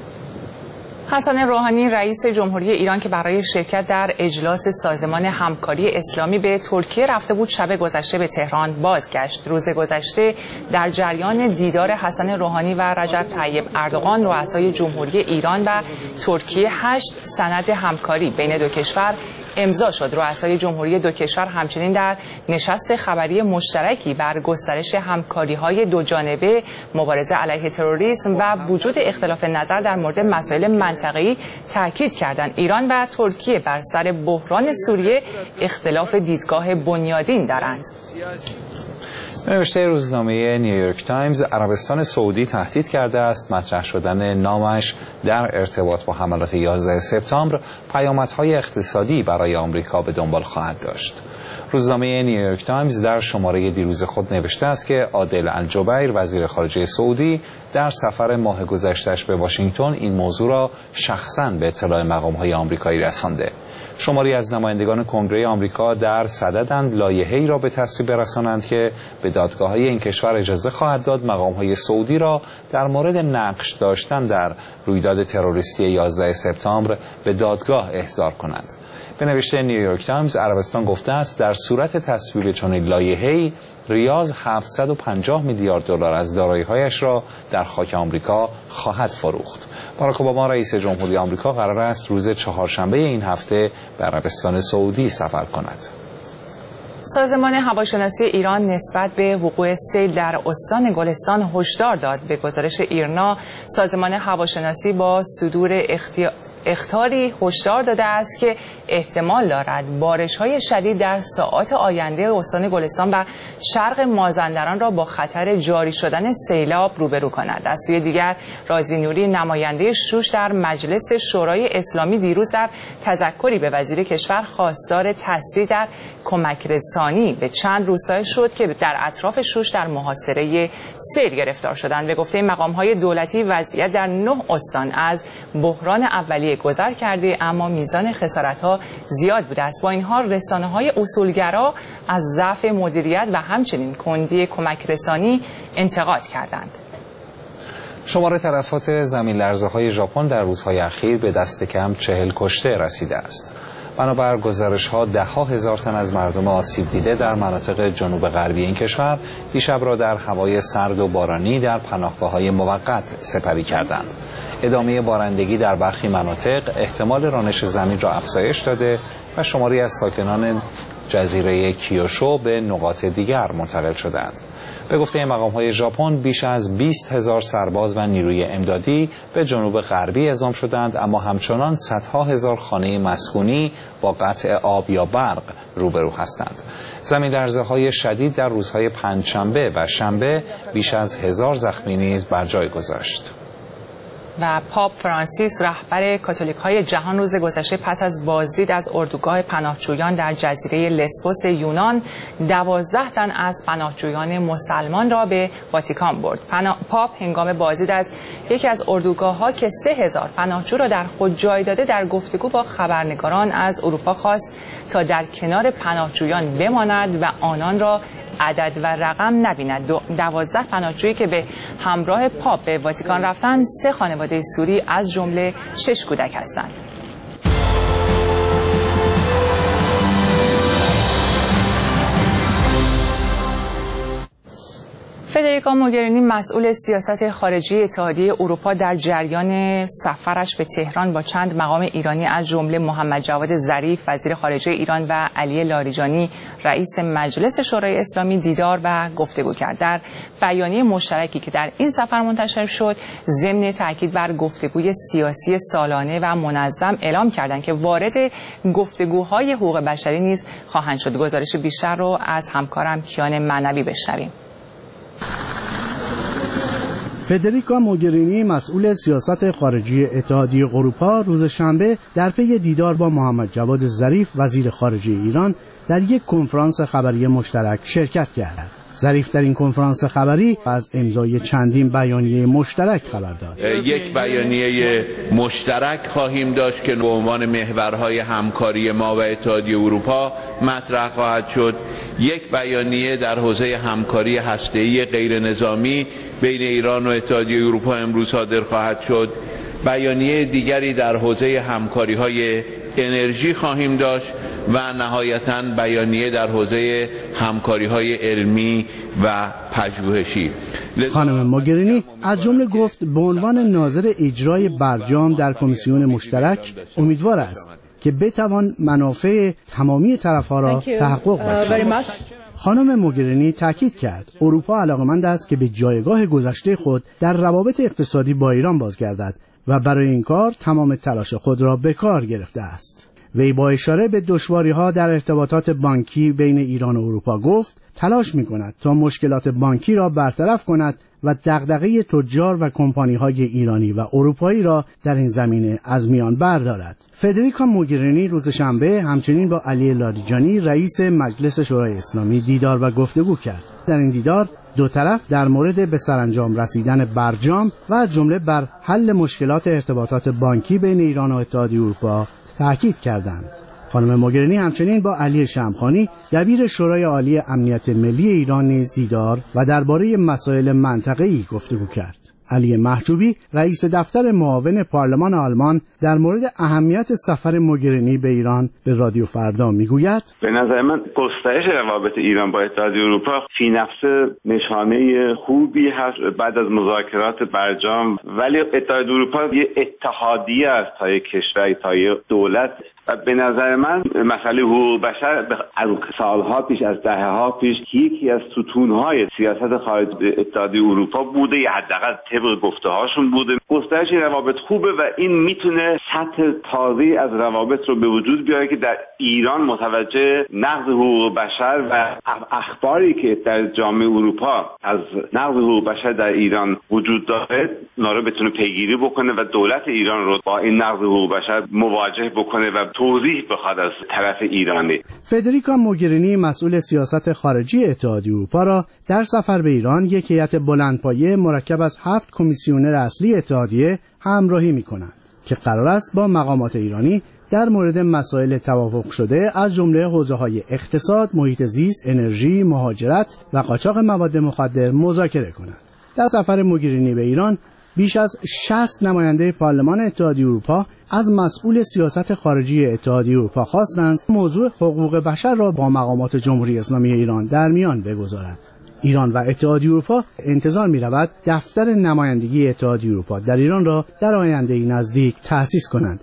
حسن روحانی رئیس جمهوری ایران که برای شرکت در اجلاس سازمان همکاری اسلامی به ترکیه رفته بود، شب گذشته به تهران بازگشت. روز گذشته در جریان دیدار حسن روحانی و رجب طیب اردوغان رؤسای جمهوری ایران و ترکیه، هشت سند همکاری بین دو کشور امضا شد. رؤسای جمهوری دو کشور همچنین در نشست خبری مشترکی بر گسترش همکاری‌های دو جانبه، مبارزه علیه تروریسم و وجود اختلاف نظر در مورد مسائل منطقه‌ای تاکید کردند. ایران و ترکیه بر سر بحران سوریه اختلاف دیدگاه بنیادین دارند. نوشته روزنامه نیویورک تایمز، عربستان سعودی تهدید کرده است مطرح شدن نامش در ارتباط با حملات یازده سپتامبر پیامدهای اقتصادی برای آمریکا به دنبال خواهد داشت. روزنامه نیویورک تایمز در شماره دیروز خود نوشته است که عادل الجبیر وزیر خارجه سعودی در سفر ماه گذشته‌اش به واشنگتن این موضوع را شخصاً به اطلاع مقام‌های آمریکایی رسانده. شماری از نمایندگان کنگره آمریکا در صددند لایحه‌ای را به تصویب برسانند که به دادگاه‌های این کشور اجازه خواهد داد مقام‌های سعودی را در مورد نقش داشتن در رویداد تروریستی یازده سپتامبر به دادگاه احضار کنند. به نوشته نیویورک تایمز، عربستان گفته است در صورت تصویب چنین لایحه‌ای ریاض هفتصد و پنجاه میلیارد دلار از دارایی‌هایش را در خاک آمریکا خواهد فروخت. باراک اوباما رئیس جمهوری آمریکا قرار است روز چهارشنبه این هفته به عربستان سعودی سفر کند. سازمان هواشناسی ایران نسبت به وقوع سیل در استان گلستان هشدار داد. به گزارش ایرنا، سازمان هواشناسی با صدور اختیار اخطاری هشدار داده است که احتمال دارد بارش‌های شدید در ساعات آینده استان گلستان و شرق مازندران را با خطر جاری شدن سیلاب روبرو کند. از سوی دیگر، رازی نوری نماینده شوش در مجلس شورای اسلامی دیروز در تذکری به وزیر کشور خواستار تسریع در کمک رسانی به چند روستای شد که در اطراف شوش در محاصره سیل گرفتار شدند. به گفته مقام‌های دولتی، وضعیت در نه استان از بحران اولیه گذر کرده، اما میزان خسارت‌ها زیاد بوده است. با این حال رسانه‌های اصولگرا از ضعف مدیریت و همچنین کندی کمک رسانی انتقاد کردند. شمار تلفات زمین لرزه‌های ژاپن در روزهای اخیر به دست کم چهل کشته رسیده است. بنابر گزارش‌ها ده‌ها هزار تن از مردم آسیب دیده در مناطق جنوب غربی این کشور دیشب را در هوای سرد و بارانی در پناهگاه‌های موقت سپری کردند. ادامه بارندگی در برخی مناطق احتمال رانش زمین را افزایش داده و شماری از ساکنان جزیره کیوشو به نقاط دیگر منتقل شدند. به گفته مقام‌های ژاپن، بیش از بیست هزار سرباز و نیروی امدادی به جنوب غربی اعزام شدند، اما همچنان صدها هزار خانه مسکونی با قطع آب یا برق روبرو هستند. زمین‌لرزه‌های شدید در روزهای پنجشنبه و شنبه بیش از هزار زخمی نیز بر جای گذاشت. و پاپ فرانسیس رهبر کاتولیک‌های جهان روز گذشته پس از بازدید از اردوگاه پناهجویان در جزیره لسبوس یونان دوازده تن از پناهجویان مسلمان را به واتیکان برد. پاپ هنگام بازدید از یکی از اردوگاه‌ها که سه هزار پناهجو را در خود جای داده در گفتگو با خبرنگاران از اروپا خواست تا در کنار پناهجویان بماند و آنان را عدد و رقم نبیند. دوازده پناهجویی که به همراه پاپ به واتیکان رفتند سه خانواده سوری از جمله شش کودک هستند. فدریکا موگرینی مسئول سیاست خارجی اتحادیه اروپا در جریان سفرش به تهران با چند مقام ایرانی از جمله محمد جواد ظریف وزیر خارجه ایران و علی لاریجانی رئیس مجلس شورای اسلامی دیدار و گفتگو کرد. در بیانیه مشترکی که در این سفر منتشر شد ضمن تاکید بر گفتگوی سیاسی سالانه و منظم اعلام کردند که وارد گفتگوهای حقوق بشری نیز خواهند شد. گزارش بیشتر رو از همکارم کیان معنوی بشنویم. فدریکا موگرینی مسئول سیاست خارجی اتحادیه اروپا روز شنبه در پی دیدار با محمد جواد ظریف وزیر خارجه ایران در یک کنفرانس خبری مشترک شرکت کرد. ظریف در این کنفرانس خبری از امضای چندین بیانیه مشترک خبر داد. یک بیانیه مشترک خواهیم داشت که به عنوان محورهای همکاری ما و اتحادیه اروپا مطرح خواهد شد. یک بیانیه در حوزه همکاری هسته‌ای غیر نظامی بین ایران و اتحادیه اروپا امروز صادر خواهد شد. بیانیه دیگری در حوزه همکاری‌های انرژی خواهیم داشت و نهایتاً بیانیه در حوزه همکاری‌های علمی و پژوهشی. خانم موگرینی از جمله گفت به عنوان ناظر اجرای برجام در کمیسیون مشترک امیدوار است که بتوان منافع تمامی طرف‌ها را تحقق بخشد. خانم موگرینی تاکید کرد اروپا علاقمند است که به جایگاه گذشته خود در روابط اقتصادی با ایران بازگردد و برای این کار تمام تلاش خود را به کار گرفته است. وی با اشاره به دشواری‌ها در ارتباطات بانکی بین ایران و اروپا گفت تلاش می‌کند تا مشکلات بانکی را برطرف کند و دغدغه تجار و کمپانی‌های ایرانی و اروپایی را در این زمینه از میان بردارد. فدریکا موگرینی روز شنبه همچنین با علی لاریجانی رئیس مجلس شورای اسلامی دیدار و گفتگو کرد. در این دیدار دو طرف در مورد به سرانجام رسیدن برجام و از جمله بر حل مشکلات ارتباطات بانکی بین ایران و اتحادیه اروپا تاکید کردند. خانم موگرینی همچنین با علی شمخانی دبیر شورای عالی امنیت ملی ایران نیز دیدار و درباره مسائل منطقه‌ای گفتگو کرد. علی محجوبی رئیس دفتر معاون پارلمان آلمان در مورد اهمیت سفر موگرینی به ایران به رادیو فردا میگوید به نظر من گسترش روابط ایران با اتحادیه اروپا فی نفسه نشانه خوبی هست بعد از مذاکرات برجام، ولی اتحادیه اروپا یه اتحادیه است تا یک کشور تا یک دولت و به نظر من مسئله حقوق بشر از سالها پیش از دهه‌ها پیش یکی از ستون‌های سیاست خارجی اتحادیه اروپا بوده، یا حداقل طبق گفته‌هاشون بوده. گسترش روابط خوبه و این میتونه سطح تازه‌ای از روابط رو به وجود بیاره که در ایران متوجه نقض حقوق بشر و اخباری که در جامعه اروپا از نقض حقوق بشر در ایران وجود داره اونا رو بتونه پیگیری بکنه و دولت ایران رو با این نقض حقوق بشر مواجه بکنه و توضیح بخواد از طرف ایرانی. فدریکا موگرینی مسئول سیاست خارجی اتحادیه اروپا را در سفر به ایران یک هیئت بلندپایه مرکب از هفت کمیسیونر اصلی اتحادیه همراهی می‌کنند که قرار است با مقامات ایرانی در مورد مسائل توافق شده از جمله حوزه‌های اقتصاد، محیط زیست، انرژی، مهاجرت و قاچاق مواد مخدر مذاکره کنند. در سفر موگرینی به ایران بیش از شصت نماینده پارلمان اتحادیه اروپا از مسئول سیاست خارجی اتحادیه اروپا خواستند موضوع حقوق بشر را با مقامات جمهوری اسلامی ایران در میان بگذارند. ایران و اتحادیه اروپا انتظار می‌رود دفتر نمایندگی اتحادیه اروپا در ایران را در آینده نزدیک تأسیس کنند.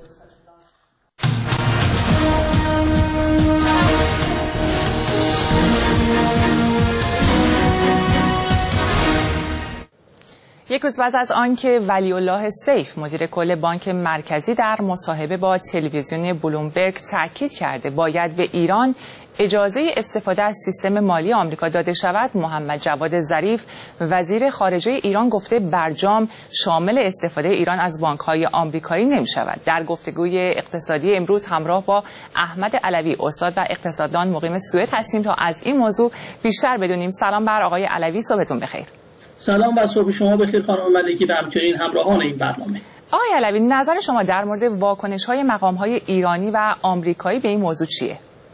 یک روز بعد از آنکه ولی الله سیف مدیر کل بانک مرکزی در مصاحبه با تلویزیون بلومبرگ تاکید کرده باید به ایران اجازه استفاده از سیستم مالی آمریکا داده شود، محمد جواد ظریف وزیر خارجه ایران گفته برجام شامل استفاده ایران از بانک‌های آمریکایی نمی‌شود. در گفتگوی اقتصادی امروز همراه با احمد علوی استاد و اقتصاددان مقیم سوئد هستیم تا از این موضوع بیشتر بدونیم. سلام بر آقای علوی، صبحتون بخیر. سلام و صبح شما بخیر خانم ملکی و همچنین همراهان این برنامه. آقای علوی، نظر شما در مورد واکنش‌های مقام‌های ایرانی و آمریکایی به این موضوع چیه؟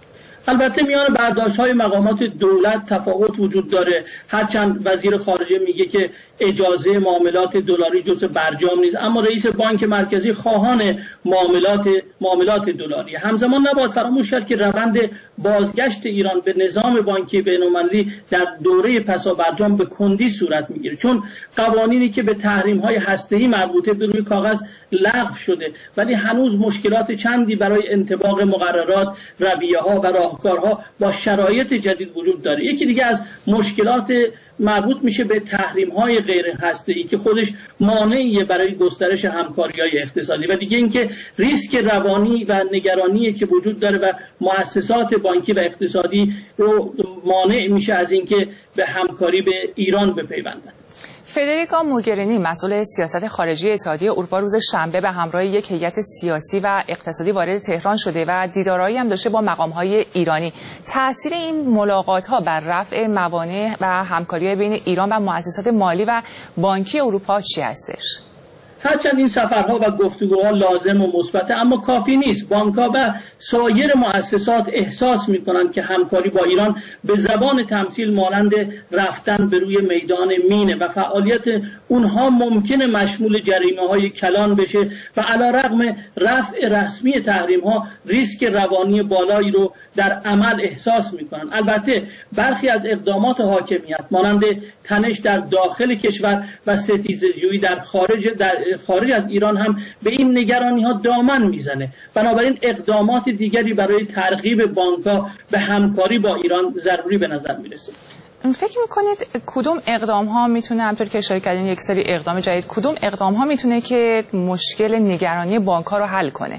البته میان برداشت‌های مقامات دولت تفاوت وجود داره، هرچند وزیر خارجه میگه که اجازه معاملات دلاری جزء برجام نیست، اما رئیس بانک مرکزی خواهان معاملات معاملات دلاری. همزمان نباید فراموش کرد که روند بازگشت ایران به نظام بانکی بین‌المللی در دوره پسا برجام به کندی صورت میگیره، چون قوانینی که به تحریم‌های هسته‌ای مربوطه به روی کاغذ لغو شده، ولی هنوز مشکلات چندی برای انطباق مقررات، رویه‌ها و راهکارها با شرایط جدید وجود داره. یکی دیگه از مشکلات مربوط میشه به تحریم‌های غیر هسته‌ای که خودش مانعیه برای گسترش همکاری‌های اقتصادی، و دیگه اینکه ریسک روانی و نگرانی که وجود داره و مؤسسات بانکی و اقتصادی رو مانع میشه از اینکه به همکاری به ایران بپیوندن. فدریکا موگرینی مسئول سیاست خارجی اتحادیه اروپا روز شنبه به همراه یک هیئت سیاسی و اقتصادی وارد تهران شده و دیدارهایی هم داشته با مقام‌های ایرانی. تأثیر این ملاقات‌ها بر رفع موانع و همکاری بین ایران و مؤسسات مالی و بانکی اروپا چی هستش؟ هرچند این سفرها و گفتگوها لازم و مثبته، اما کافی نیست. بانک‌ها و سایر مؤسسات احساس می‌کنند که همکاری با ایران به زبان تمثیل مانند رفتن به روی میدان مینه و فعالیت اونها ممکنه مشمول جریمه‌های کلان بشه و علی‌رغم رفع رسمی تحریم‌ها ریسک روانی بالایی رو در عمل احساس می‌کنند. البته برخی از اقدامات حاکمیت مانند تنش در داخل کشور و ستیزه‌جویی در خارج در خارج از ایران هم به این نگرانی‌ها دامن میزنه. بنابراین اقدامات دیگری برای ترغیب بانک‌ها به همکاری با ایران ضروری به نظر میرسه. فکر میکنید کدوم اقدام ها میتونه، همطور که اشاره کردین یک سری اقدام جدید، کدوم اقدام ها میتونه که مشکل نگرانی بانک ها رو حل کنه؟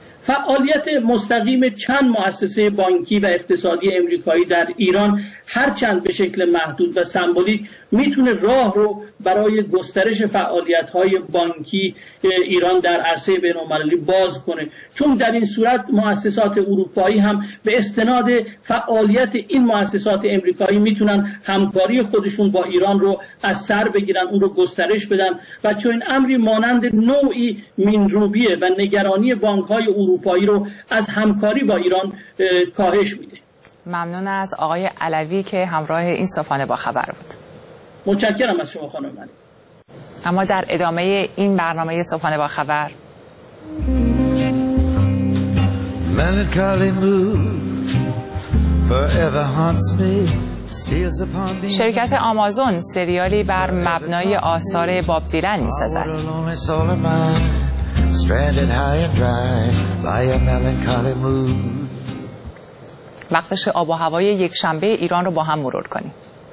فعالیت مستقیم چند مؤسسه بانکی و اقتصادی امریکایی در ایران هرچند به شکل محدود و سمبولیک میتونه راه رو برای گسترش فعالیت‌های بانکی ایران در عرصه بین‌المللی باز کنه، چون در این صورت مؤسسات اروپایی هم به استناد فعالیت این مؤسسات امریکایی میتونن همکاری خودشون با ایران رو از سر بگیرن، اون رو گسترش بدن و چون این امری مانند نوعی مینروبیه و نگرانی بانک‌های اروپایی رو از همکاری با ایران کاهش میده. ممنون از آقای علوی که همراه این صبحانه با خبر بود. متشکرم از شما خانم ملک. اما در ادامه این برنامه صبحانه با خبر، شرکت آمازون سریالی بر مبنای آثار باب دیلن می‌سازد. وقتش آب و هوای یک شنبه ایران رو با هم مرور کنیم.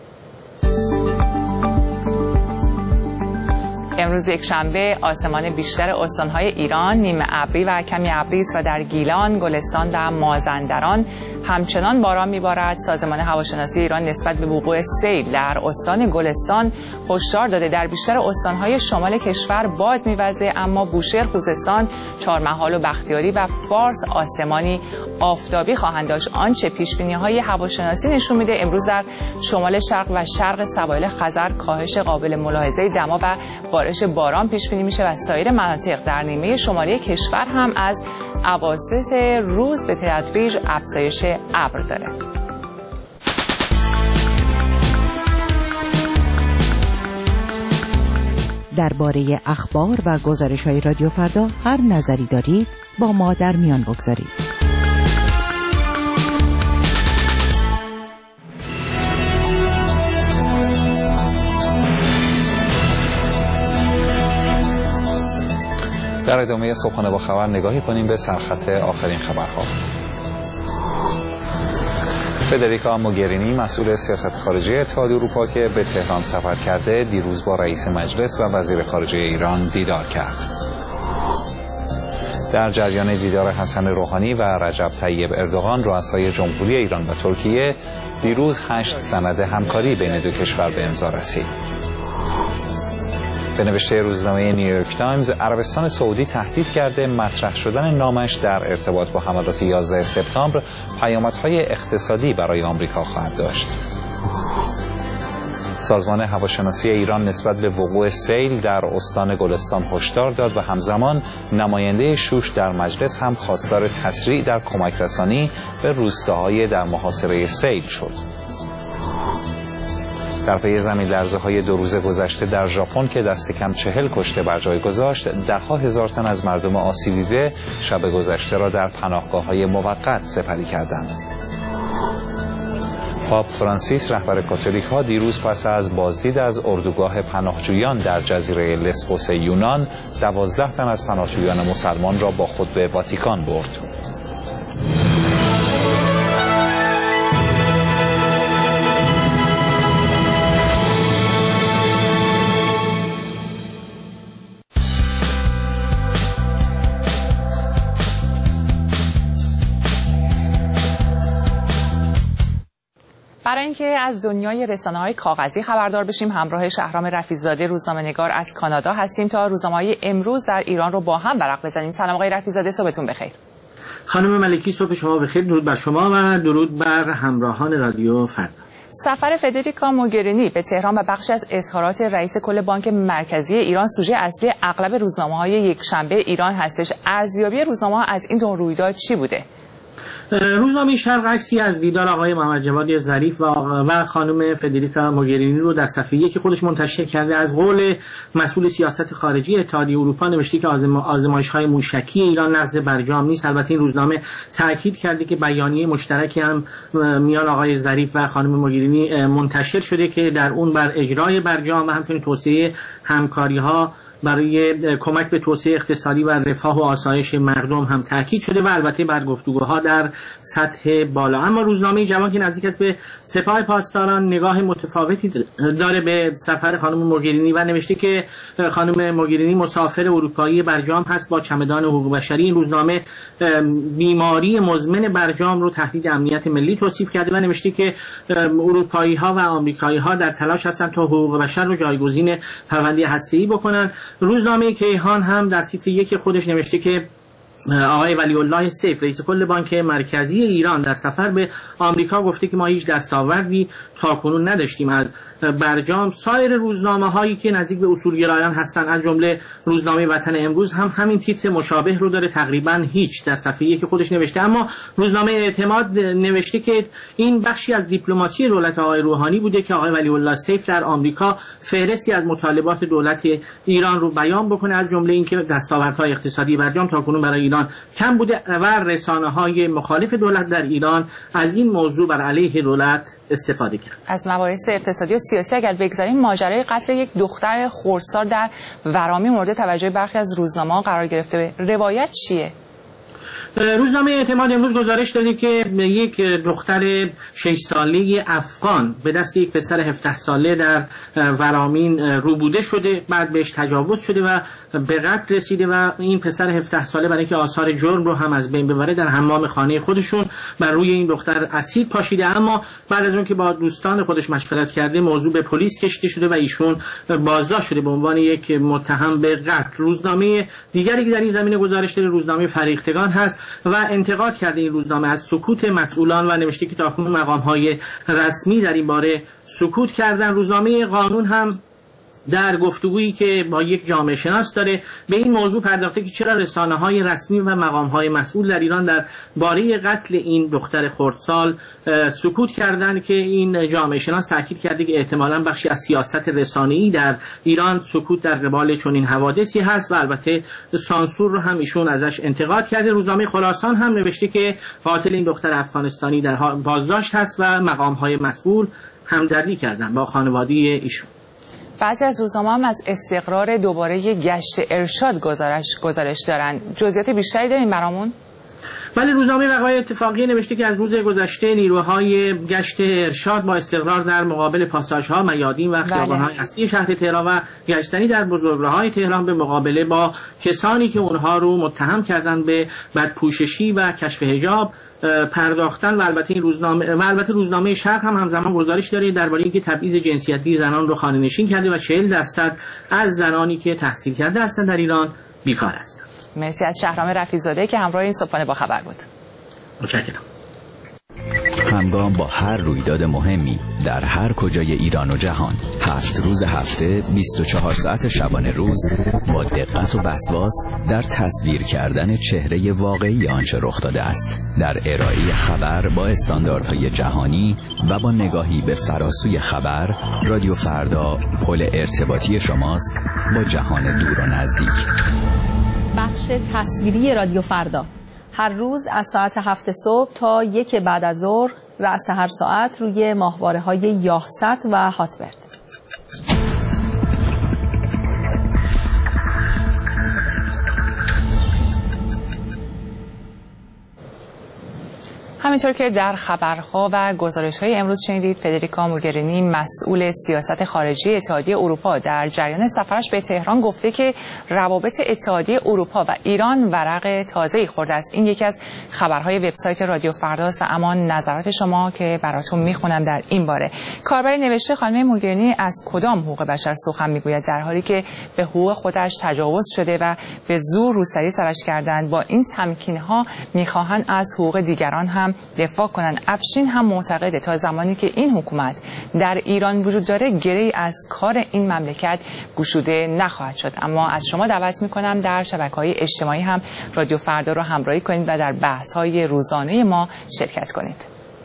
امروز یک شنبه آسمان بیشتر استان‌های ایران نیمه ابری و کمی ابری است و در گیلان، گلستان و مازندران همچنان باران میبارد. سازمان هواشناسی ایران نسبت به وقوع سیل در استان گلستان هشدار داده در بیشتر استان‌های شمال کشور باد میوزه، اما بوشهر، خوزستان، چهارمحال و بختیاری و فارس آسمانی آفتابی خواهند داشت. آنچه پیش‌بینی‌های هواشناسی نشون میده امروز در شمال شرق و شرق سواحل خزر کاهش قابل ملاحظه دما و بارش باران پیش بینی میشه و سایر مناطق در نیمه شمالی کشور هم از اواسط روز به تدریج افزایش ابر داره. درباره اخبار و گزارش‌های رادیو فردا هر نظری دارید با ما در میان بگذارید. در ادامه صبحانه با خبر نگاهی کنیم به سرخط آخرین خبرها. فدریکا موگرینی مسئول سیاست خارجی اتحادیه اروپا که به تهران سفر کرده دیروز با رئیس مجلس و وزیر خارجه ایران دیدار کرد. در جریان دیدار حسن روحانی و رجب طیب اردوغان رؤسای جمهوری ایران و ترکیه دیروز هشت سند همکاری بین دو کشور به امضا رسید. به نوشته روزنامه نیویورک تایمز، عربستان سعودی تهدید کرده مطرح شدن نامش در ارتباط با حملات یازده سپتامبر پیامدهای اقتصادی برای آمریکا خواهد داشت. سازمان هواشناسی ایران نسبت به وقوع سیل در استان گلستان هشدار داد و همزمان نماینده شوش در مجلس هم خواستار تسریع در کمک رسانی به روستاهای در محاصره سیل شد. در پی زمین لرزه‌های دو روز گذشته در ژاپن که دست کم چهل کشته بر جای گذاشت، ده ها هزار تن از مردم آسیب دیده شب گذشته را در پناهگاه‌های موقت سپری کردند. پاپ فرانسیس رهبر کاتولیک ها دیروز پس از بازدید از اردوگاه پناهجویان در جزیره لسبوس یونان، دوازده تن از پناهجویان مسلمان را با خود به واتیکان برد. برای اینکه از دنیای رسانه‌های کاغذی خبردار بشیم، همراه شهرام رفیع‌زاده روزنامه‌نگار از کانادا هستیم تا روزنامه‌های امروز در ایران رو با هم ورق بزنیم. سلام آقای رفیع‌زاده، صبحتون بخیر. خانم ملکی، صبح شما بخیر. درود بر شما و درود بر همراهان رادیو فردا. سفر فدریکا موگرینی به تهران و بخشی از اظهارات رئیس کل بانک مرکزی ایران سوژه اصلی اغلب روزنامه‌های یکشنبه ایران هستش. ارزیابی روزنامه‌ها از این دو رویداد چی بوده؟ روزنامه شرق عکسی از دیدار آقای محمد جواد ظریف و, و خانم فدریکا موگرینی رو در صفحه یک خودش منتشر کرده. از قول مسئول سیاست خارجی اتحادیه اروپا نوشته که آزم... آزمایش‌های موشکی ایران نقض برجام نیست. البته این روزنامه تاکید کرده که بیانیه مشترکی هم میان آقای ظریف و خانم موگرینی منتشر شده که در اون بر اجرای برجام و همچنین توسعه همکاری‌ها برای کمک به توسعه اقتصادی و رفاه و آسایش مردم هم تاکید شده و البته بر گفتگوها در سطح بالا. اما روزنامه جوان که نزدیک است به سپاه پاسداران نگاه متفاوتی داره به سفر خانم موگرینی و نوشته که خانم موگرینی مسافر اروپایی برجام هست با چمدان حقوق بشری. این روزنامه بیماری مزمن برجام رو تهدید امنیت ملی توصیف کرده و نوشته که اروپایی ها و آمریکایی ها در تلاش هستند تا حقوق بشر رو جایگزین پرونده هسته‌ای بکنن. روزنامه کیهان هم در تیتر یک خودش نوشته که آقای ولی الله سیف رئیس کل بانک مرکزی ایران در سفر به آمریکا گفته که ما هیچ دستاوردی تاکنون نداشتیم از برجام. سایر روزنامه هایی که نزدیک به اصولگرایان هستند از جمله روزنامه وطن امروز هم همین تیتر مشابه رو داره، تقریبا هیچ، در صفحه یک خودش نوشته. اما روزنامه اعتماد نوشته که این بخشی از دیپلماسی دولت آقای روحانی بوده که آقای ولی الله سیف در آمریکا فهرستی از مطالبات دولت ایران رو بیان بکنه، از جمله اینکه دستاوردهای اقتصادی برجام تاکنون برای ایران کم بوده و رسانه‌های مخالف دولت در ایران از این موضوع بر علیه دولت استفاده کرد. از مباحث اقتصادی و سیاسی اگر بگذاریم، ماجرای قتل یک دختر خردسال در ورامین مورد توجه برخی از روزنامه‌ها قرار گرفته. روایت چیه؟ روزنامه اعتماد امروز گزارش داده که یک دختر شش ساله افغان به دست یک پسر هفده ساله در ورامین روبوده شده، بعد بهش تجاوز شده و به قتل رسیده و این پسر هفده ساله برای اینکه آثار جرم رو هم از بین ببره در حمام خانه خودشون بر روی این دختر اسید پاشیده. اما بعد از اون که با دوستان خودش مشورت کرده موضوع به پلیس کشیده شده و ایشون بازداشت شده به عنوان یک متهم به قتل. روزنامه دیگری که در این زمینه گزارش داده روزنامه فریختگان هست و انتقاد کرده این روزنامه از سکوت مسئولان و نوشته که تاکنون مقام‌های رسمی در این باره سکوت کردن. روزنامه قانون هم در گفتگویی که با یک جامعه شناس داره به این موضوع پرداخته که چرا رسانه‌های رسمی و مقام‌های مسئول در ایران در باره قتل این دختر خردسال سکوت کردند، که این جامعه شناس تاکید کرده که احتمالاً بخشی از سیاست رسانه‌ای در ایران سکوت در قبال چنین حوادثی هست و البته سانسور رو هم ایشون ازش انتقاد کرده. روزنامه خراسان هم نوشته که قاتل این دختر افغانستانی در بازداشت هست و مقام‌های مسئول همدردی کردند با خانواده ایشون. بعضی از روزنامه هم از استقرار دوباره گشت ارشاد گزارش گزارش دارن. جزئیات بیشتری دارین برامون؟ ولی روزنامه وقایع اتفاقی نوشته که از روز گذشته نیروهای گشت ارشاد با استقرار در مقابل پاساژها، میادین و خیابان‌های اصلی شهر تهران و گشتنی در بزرگراه‌های تهران به مقابله با کسانی که اونها رو متهم کردن به بدپوششی و کشف حجاب پرداختن. و البته این روزنامه و البته روزنامه شرق هم همزمان گزارش داره درباره اینکه تبعیض جنسیتی زنان رو خانه‌نشین کرده و چهل درصد از زنانی که تحصیل کرده هستند در ایران بیکار هستند. مرسی از شهرام رفیع‌زاده که همراه این صبحانه با خبر بود. متشکرم. همگام با هر رویداد مهمی در هر کجای ایران و جهان، هفت روز هفته، بیست و چهار ساعت شبانه روز، با دقت و وسواس در تصویر کردن چهره واقعی آنچه رخ داده است، در ارائه خبر با استانداردهای جهانی و با نگاهی به فراسوی خبر. رادیو فردا پل ارتباطی شماست با جهان دور و نزدیک. بخش تصویری رادیو فردا هر روز از ساعت هفت صبح تا یک بعد از ظهر رأس هر ساعت روی ماهواره‌های یاهصد و هاتبرد. همینطور که در خبرها و گزارش‌های امروز شنیدید، فدریکا موگرینی مسئول سیاست خارجی اتحادیه اروپا در جریان سفرش به تهران گفته که روابط اتحادیه اروپا و ایران ورق تازه‌ای خورده است. این یکی از خبرهای وبسایت رادیو فرداست و اما نظرات شما که براتون میخونم در این باره. کاربری نوشته خانم موگرینی از کدام حقوق بشر سخن میگوید در حالی که به حقوق خودش تجاوز شده و به زور روسری سرش کردند. با این تمکین‌ها میخواهند از حقوق دیگران هم دفاع کنند. افشین هم معتقده تا زمانی که این حکومت در ایران وجود داره گره‌ای از کار این مملکت گشوده نخواهد شد. اما از شما دعوت میکنم در شبکه‌های اجتماعی هم رادیو فردا رو همراهی کنید و در بحث‌های روزانه ما شرکت کنید.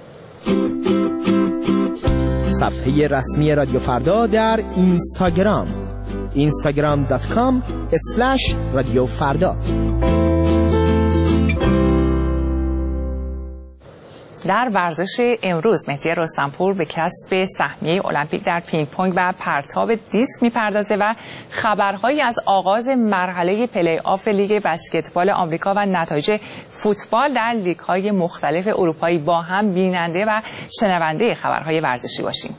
صفحه رسمی رادیو فردا در اینستاگرام اینستاگرام دات کام اسلش رادیو فردا. در ورزش امروز مهدی رستمپور به کسب سهمیه المپیک در پینگ پونگ و پرتاب دیسک میپردازه و خبرهایی از آغاز مرحله پلی آف لیگ بسکتبال آمریکا و نتایج فوتبال در لیگ‌های مختلف اروپایی با هم بیننده و شنونده خبرهای ورزشی باشیم.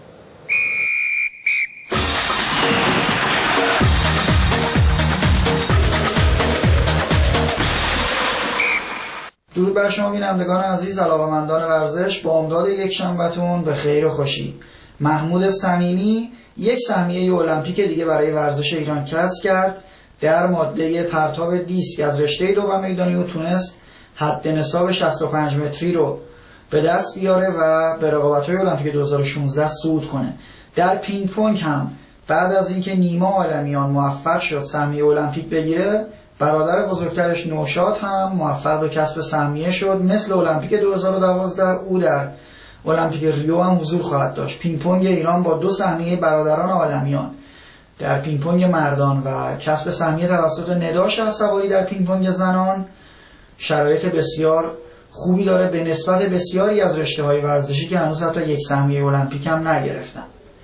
درود بر شما بینندگان عزیز، علاقه‌مندان ورزش. با امداد یک شنبه‌تون به خیر و خوشی. محمود صمیمی یک سهمیه المپیک دیگه برای ورزش ایران کسب کرد. در ماده پرتاب دیسک از رشته دوم میدانی و تونست حد نصاب شصت و پنج متری رو به دست بیاره و به رقابت‌های المپیک دو هزار و شانزده صعود کنه. در پینگ پونگ هم بعد از اینکه نیما عالمیان موفق شد سهمیه المپیک بگیره، برادر بزرگترش نوشاد هم موفق به کسب سهمیه شد. مثل المپیک دو هزار و دوازده او در المپیک ریو هم حضور خواهد داشت. پینگ پونگ ایران با دو سهمیه برادران عالمیان در پینگ پونگ مردان و کسب سهمیه توسط ندا شهسواری در پینگ پونگ زنان شرایط بسیار خوبی داره به نسبت بسیاری از رشته‌های ورزشی که هنوز حتی یک سهمیه المپیک هم نگرفتن.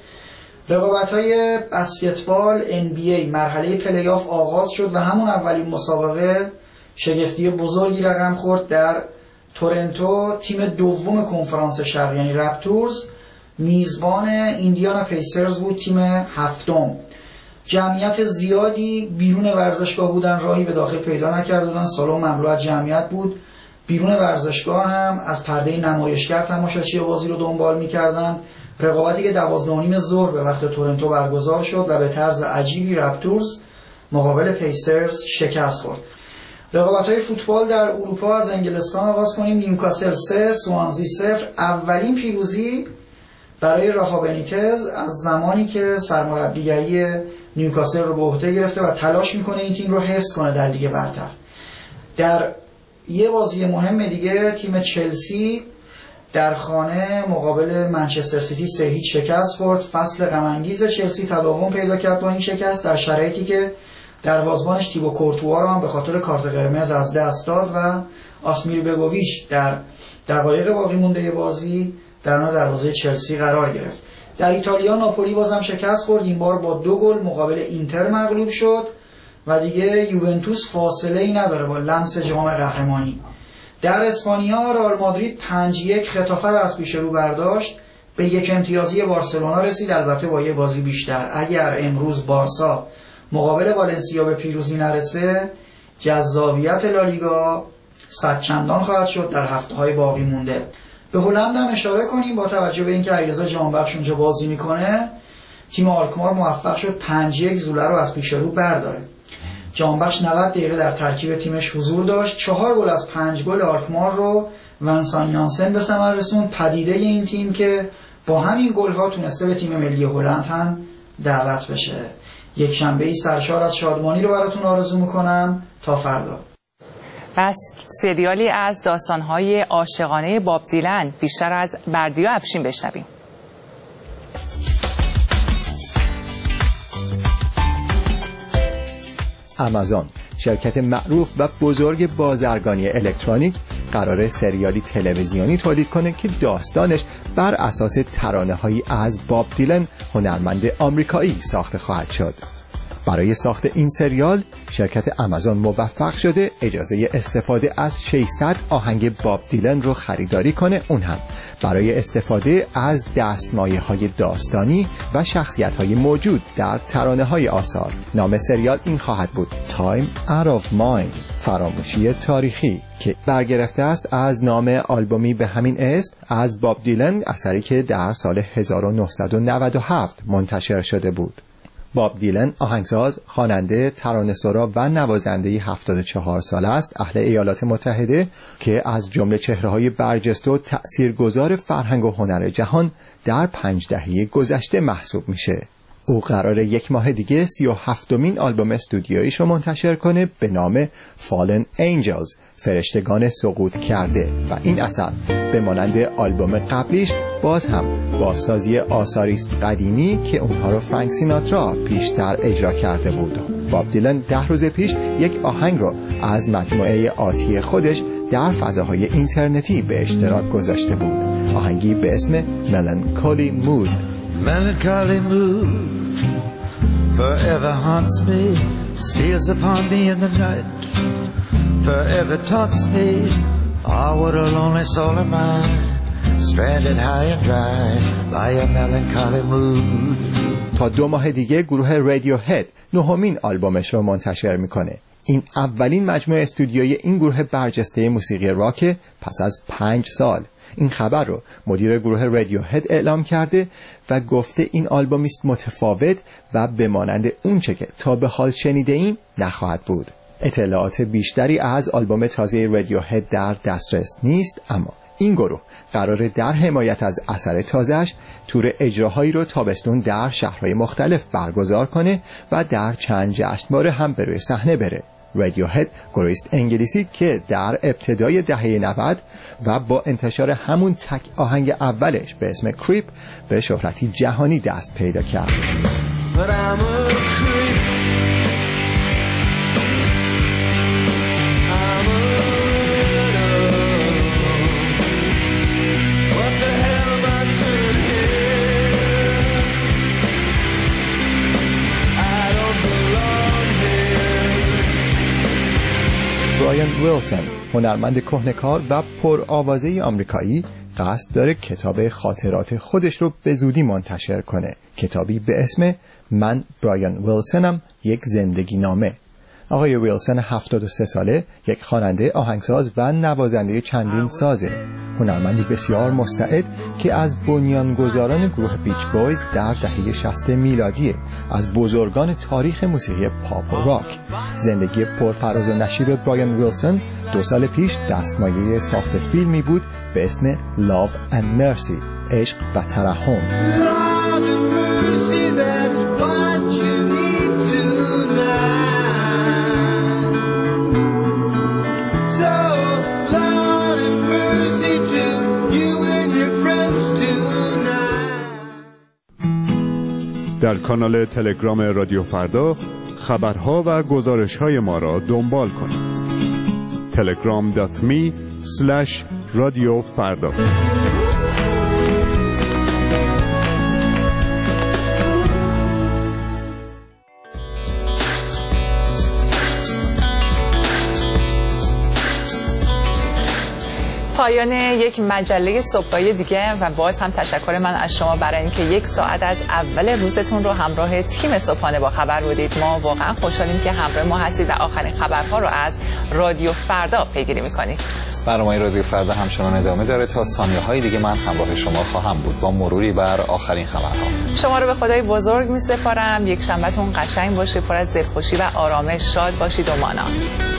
رقابت‌های بسکتبال ان بی ای مرحله پلی آف آغاز شد و همون اولین مسابقه شگفتی بزرگی رقم خورد. در تورنتو تیم دوم کنفرانس شرق یعنی رپتورز میزبان ایندیانا پیسرز بود، تیم هفتم. جمعیت زیادی بیرون ورزشگاه بودن، راهی به داخل پیدا نکردن، سالن مملو از جمعیت بود. بیرون ورزشگاه هم از پرده نمایشگر تماشاچی بازی رو دنبال می‌کردند. رقابتی که دوازده و نیم ظهر به وقت تورنتو برگزار شد و به طرز عجیبی رپتورز مقابل پیسرز شکست خورد. رقابت‌های فوتبال در اروپا از انگلستان آغاز کنیم. نیوکاسل سه سوانزی صفر. اولین پیروزی برای رافا بنیتز از زمانی که سرمربیگری نیوکاسل رو به عهده گرفته و تلاش میکنه این تیم رو حفظ کنه در لیگ برتر. در یه بازی مهم دیگه تیم چلسی در خانه مقابل منچستر سیتی سه هیچ شکست خورد. فصل غم انگیز چلسی تداوم پیدا کرد با این شکست در شرایطی که دروازه‌بانش تیبو کورتوا رو هم به خاطر کارت قرمز از دست داد و آسمیر بگوویچ در دقایق باقی مونده بازی در اون دروازه چلسی قرار گرفت. در ایتالیا ناپولی بازم شکست خورد، این بار با دو گل مقابل اینتر مغلوب شد و دیگه یوونتوس فاصله ای نداره با لمس جام قهرمانی. در اسپانیا رئال مادرید پنج یک خطافه را از پیش رو برداشت، به یک امتیازی بارسلونا رسید، البته با یه بازی بیشتر. اگر امروز بارسا مقابل والنسیا به پیروزی نرسه، جذابیت لالیگا صد چندان خواهد شد در هفته‌های باقی مونده. به هلند هم اشاره کنیم، با توجه به اینکه علیرضا جانبخش اونجا بازی میکنه، تیم آلکمار موفق شد پنج یک زوله رو از پیش رو برداره. جانبخش نود دقیقه در ترکیب تیمش حضور داشت، چهار گل از پنج گل آلکمار رو ونسان یانسن به ثمر رسوند. پدیده این تیم که با همین گل‌ها تونسته به تیم ملی هلند هم دعوت بشه. یک شنبه‌ای سرشار از شادمانی رو براتون آرزو میکنم. تا فردا. پس سریالی از داستان‌های عاشقانه باب دیلن بیشتر از بردیا افشین بشنویم. آمازون، شرکت معروف و بزرگ بازرگانی الکترونیک، قراره سریالی تلویزیونی تولید کنه که داستانش بر اساس ترانه‌هایی از باب دیلن، هنرمند آمریکایی، ساخته خواهد شد. برای ساخت این سریال شرکت آمازون موفق شده اجازه استفاده از ششصد آهنگ باب دیلن رو خریداری کنه، اون هم برای استفاده از دستمایه‌های داستانی و شخصیت‌های موجود در ترانه‌های آثار. نام سریال این خواهد بود Time Out of Mind، فراموشی تاریخی، که برگرفته است از نام آلبومی به همین اسم از باب دیلن، اثری که در سال هزار و نهصد و نود و هفت منتشر شده بود. باب دیلن آهنگساز، خواننده، ترانه‌سرا و نوازنده هفتاد و چهار ساله است، اهل ایالات متحده، که از جمله چهره‌های برجسته و تأثیرگذار فرهنگ و هنر جهان در پنج دهه گذشته محسوب میشه. او قراره یک ماه دیگه سی و هفتمین آلبوم استودیویش رو منتشر کنه به نام Fallen Angels، فرشتگان سقوط کرده، و این اثر به مانند آلبوم قبلیش باز هم بازسازی آثاریست قدیمی که اونها رو فرانک سیناترا پیشتر اجرا کرده بود. باب دیلن ده روز پیش یک آهنگ رو از مجموعه آتی خودش در فضاهای اینترنتی به اشتراک گذاشته بود، آهنگی به اسم Melancholy Mood. Melancholy mood forever haunts me, steals upon me in the night, forever taunts me. Ah, what a lonely soul am I, stranded high and dry by a melancholy mood. تا دو ماه دیگه گروه رادیو هد نهمین آلبومش رو منتشر میکنه. این اولین مجموعه استودیویی این گروه برجسته موسیقی راک پس از پنج سال. این خبر رو مدیر گروه رادیو هد اعلام کرده و گفته این آلبومی است متفاوت و به مانند اونچه که تا به حال شنیده ایم نخواهد بود. اطلاعات بیشتری از آلبوم تازه رادیو هد در دسترس نیست، اما این گروه قراره در حمایت از اثر تازه‌اش تور اجراهایی رو تابستون در شهرهای مختلف برگزار کنه و در چند جشنواره هم به روی صحنه بره. رادیو هد گروه است انگلیسی که در ابتدای دهه نود و با انتشار همون تک آهنگ اولش به اسم کریپ به شهرتی جهانی دست پیدا کرد. برایان ویلسون، هنرمند کهنه‌کار و پرآوازه آمریکایی، قصد داره کتاب خاطرات خودش رو به زودی منتشر کنه، کتابی به اسم من برایان ویلسونم، یک زندگی نامه. آقای ویلسون هفتاد و سه ساله، یک خواننده، آهنگساز و نوازنده چندین سازه، هنرمندی بسیار مستعد که از بنیانگذاران گروه بیچ بویز در دهه شصت میلادی، از بزرگان تاریخ موسیقی پاپ و راک. زندگی پرفراز و نشیب برایان ویلسون دو سال پیش دستمایه ساخت فیلمی بود به اسم Love and Mercy، عشق و ترحم. در کانال تلگرام رادیو فردا خبرها و گزارش‌های ما را دنبال کنید. تلگرام دات می اسلش رادیو فردا. پایان یک مجله صبحگاهی دیگه و باز هم تشکر من از شما برای اینکه یک ساعت از اول روزتون رو همراه تیم صبحانه با خبر بودید. ما واقعا خوشحالیم که همراه ما هستید و آخرین خبرها رو از رادیو فردا پیگیری میکنید. برنامه رادیو فردا همچنان ادامه داره. تا ثانیه‌های دیگه من همراه شما خواهم بود با مروری بر آخرین خبرها. شما رو به خدای بزرگ می‌سپارم. یک شنبهتون قشنگ باشه، پر از دلخوشی و آرامش. شاد باشید و مانا.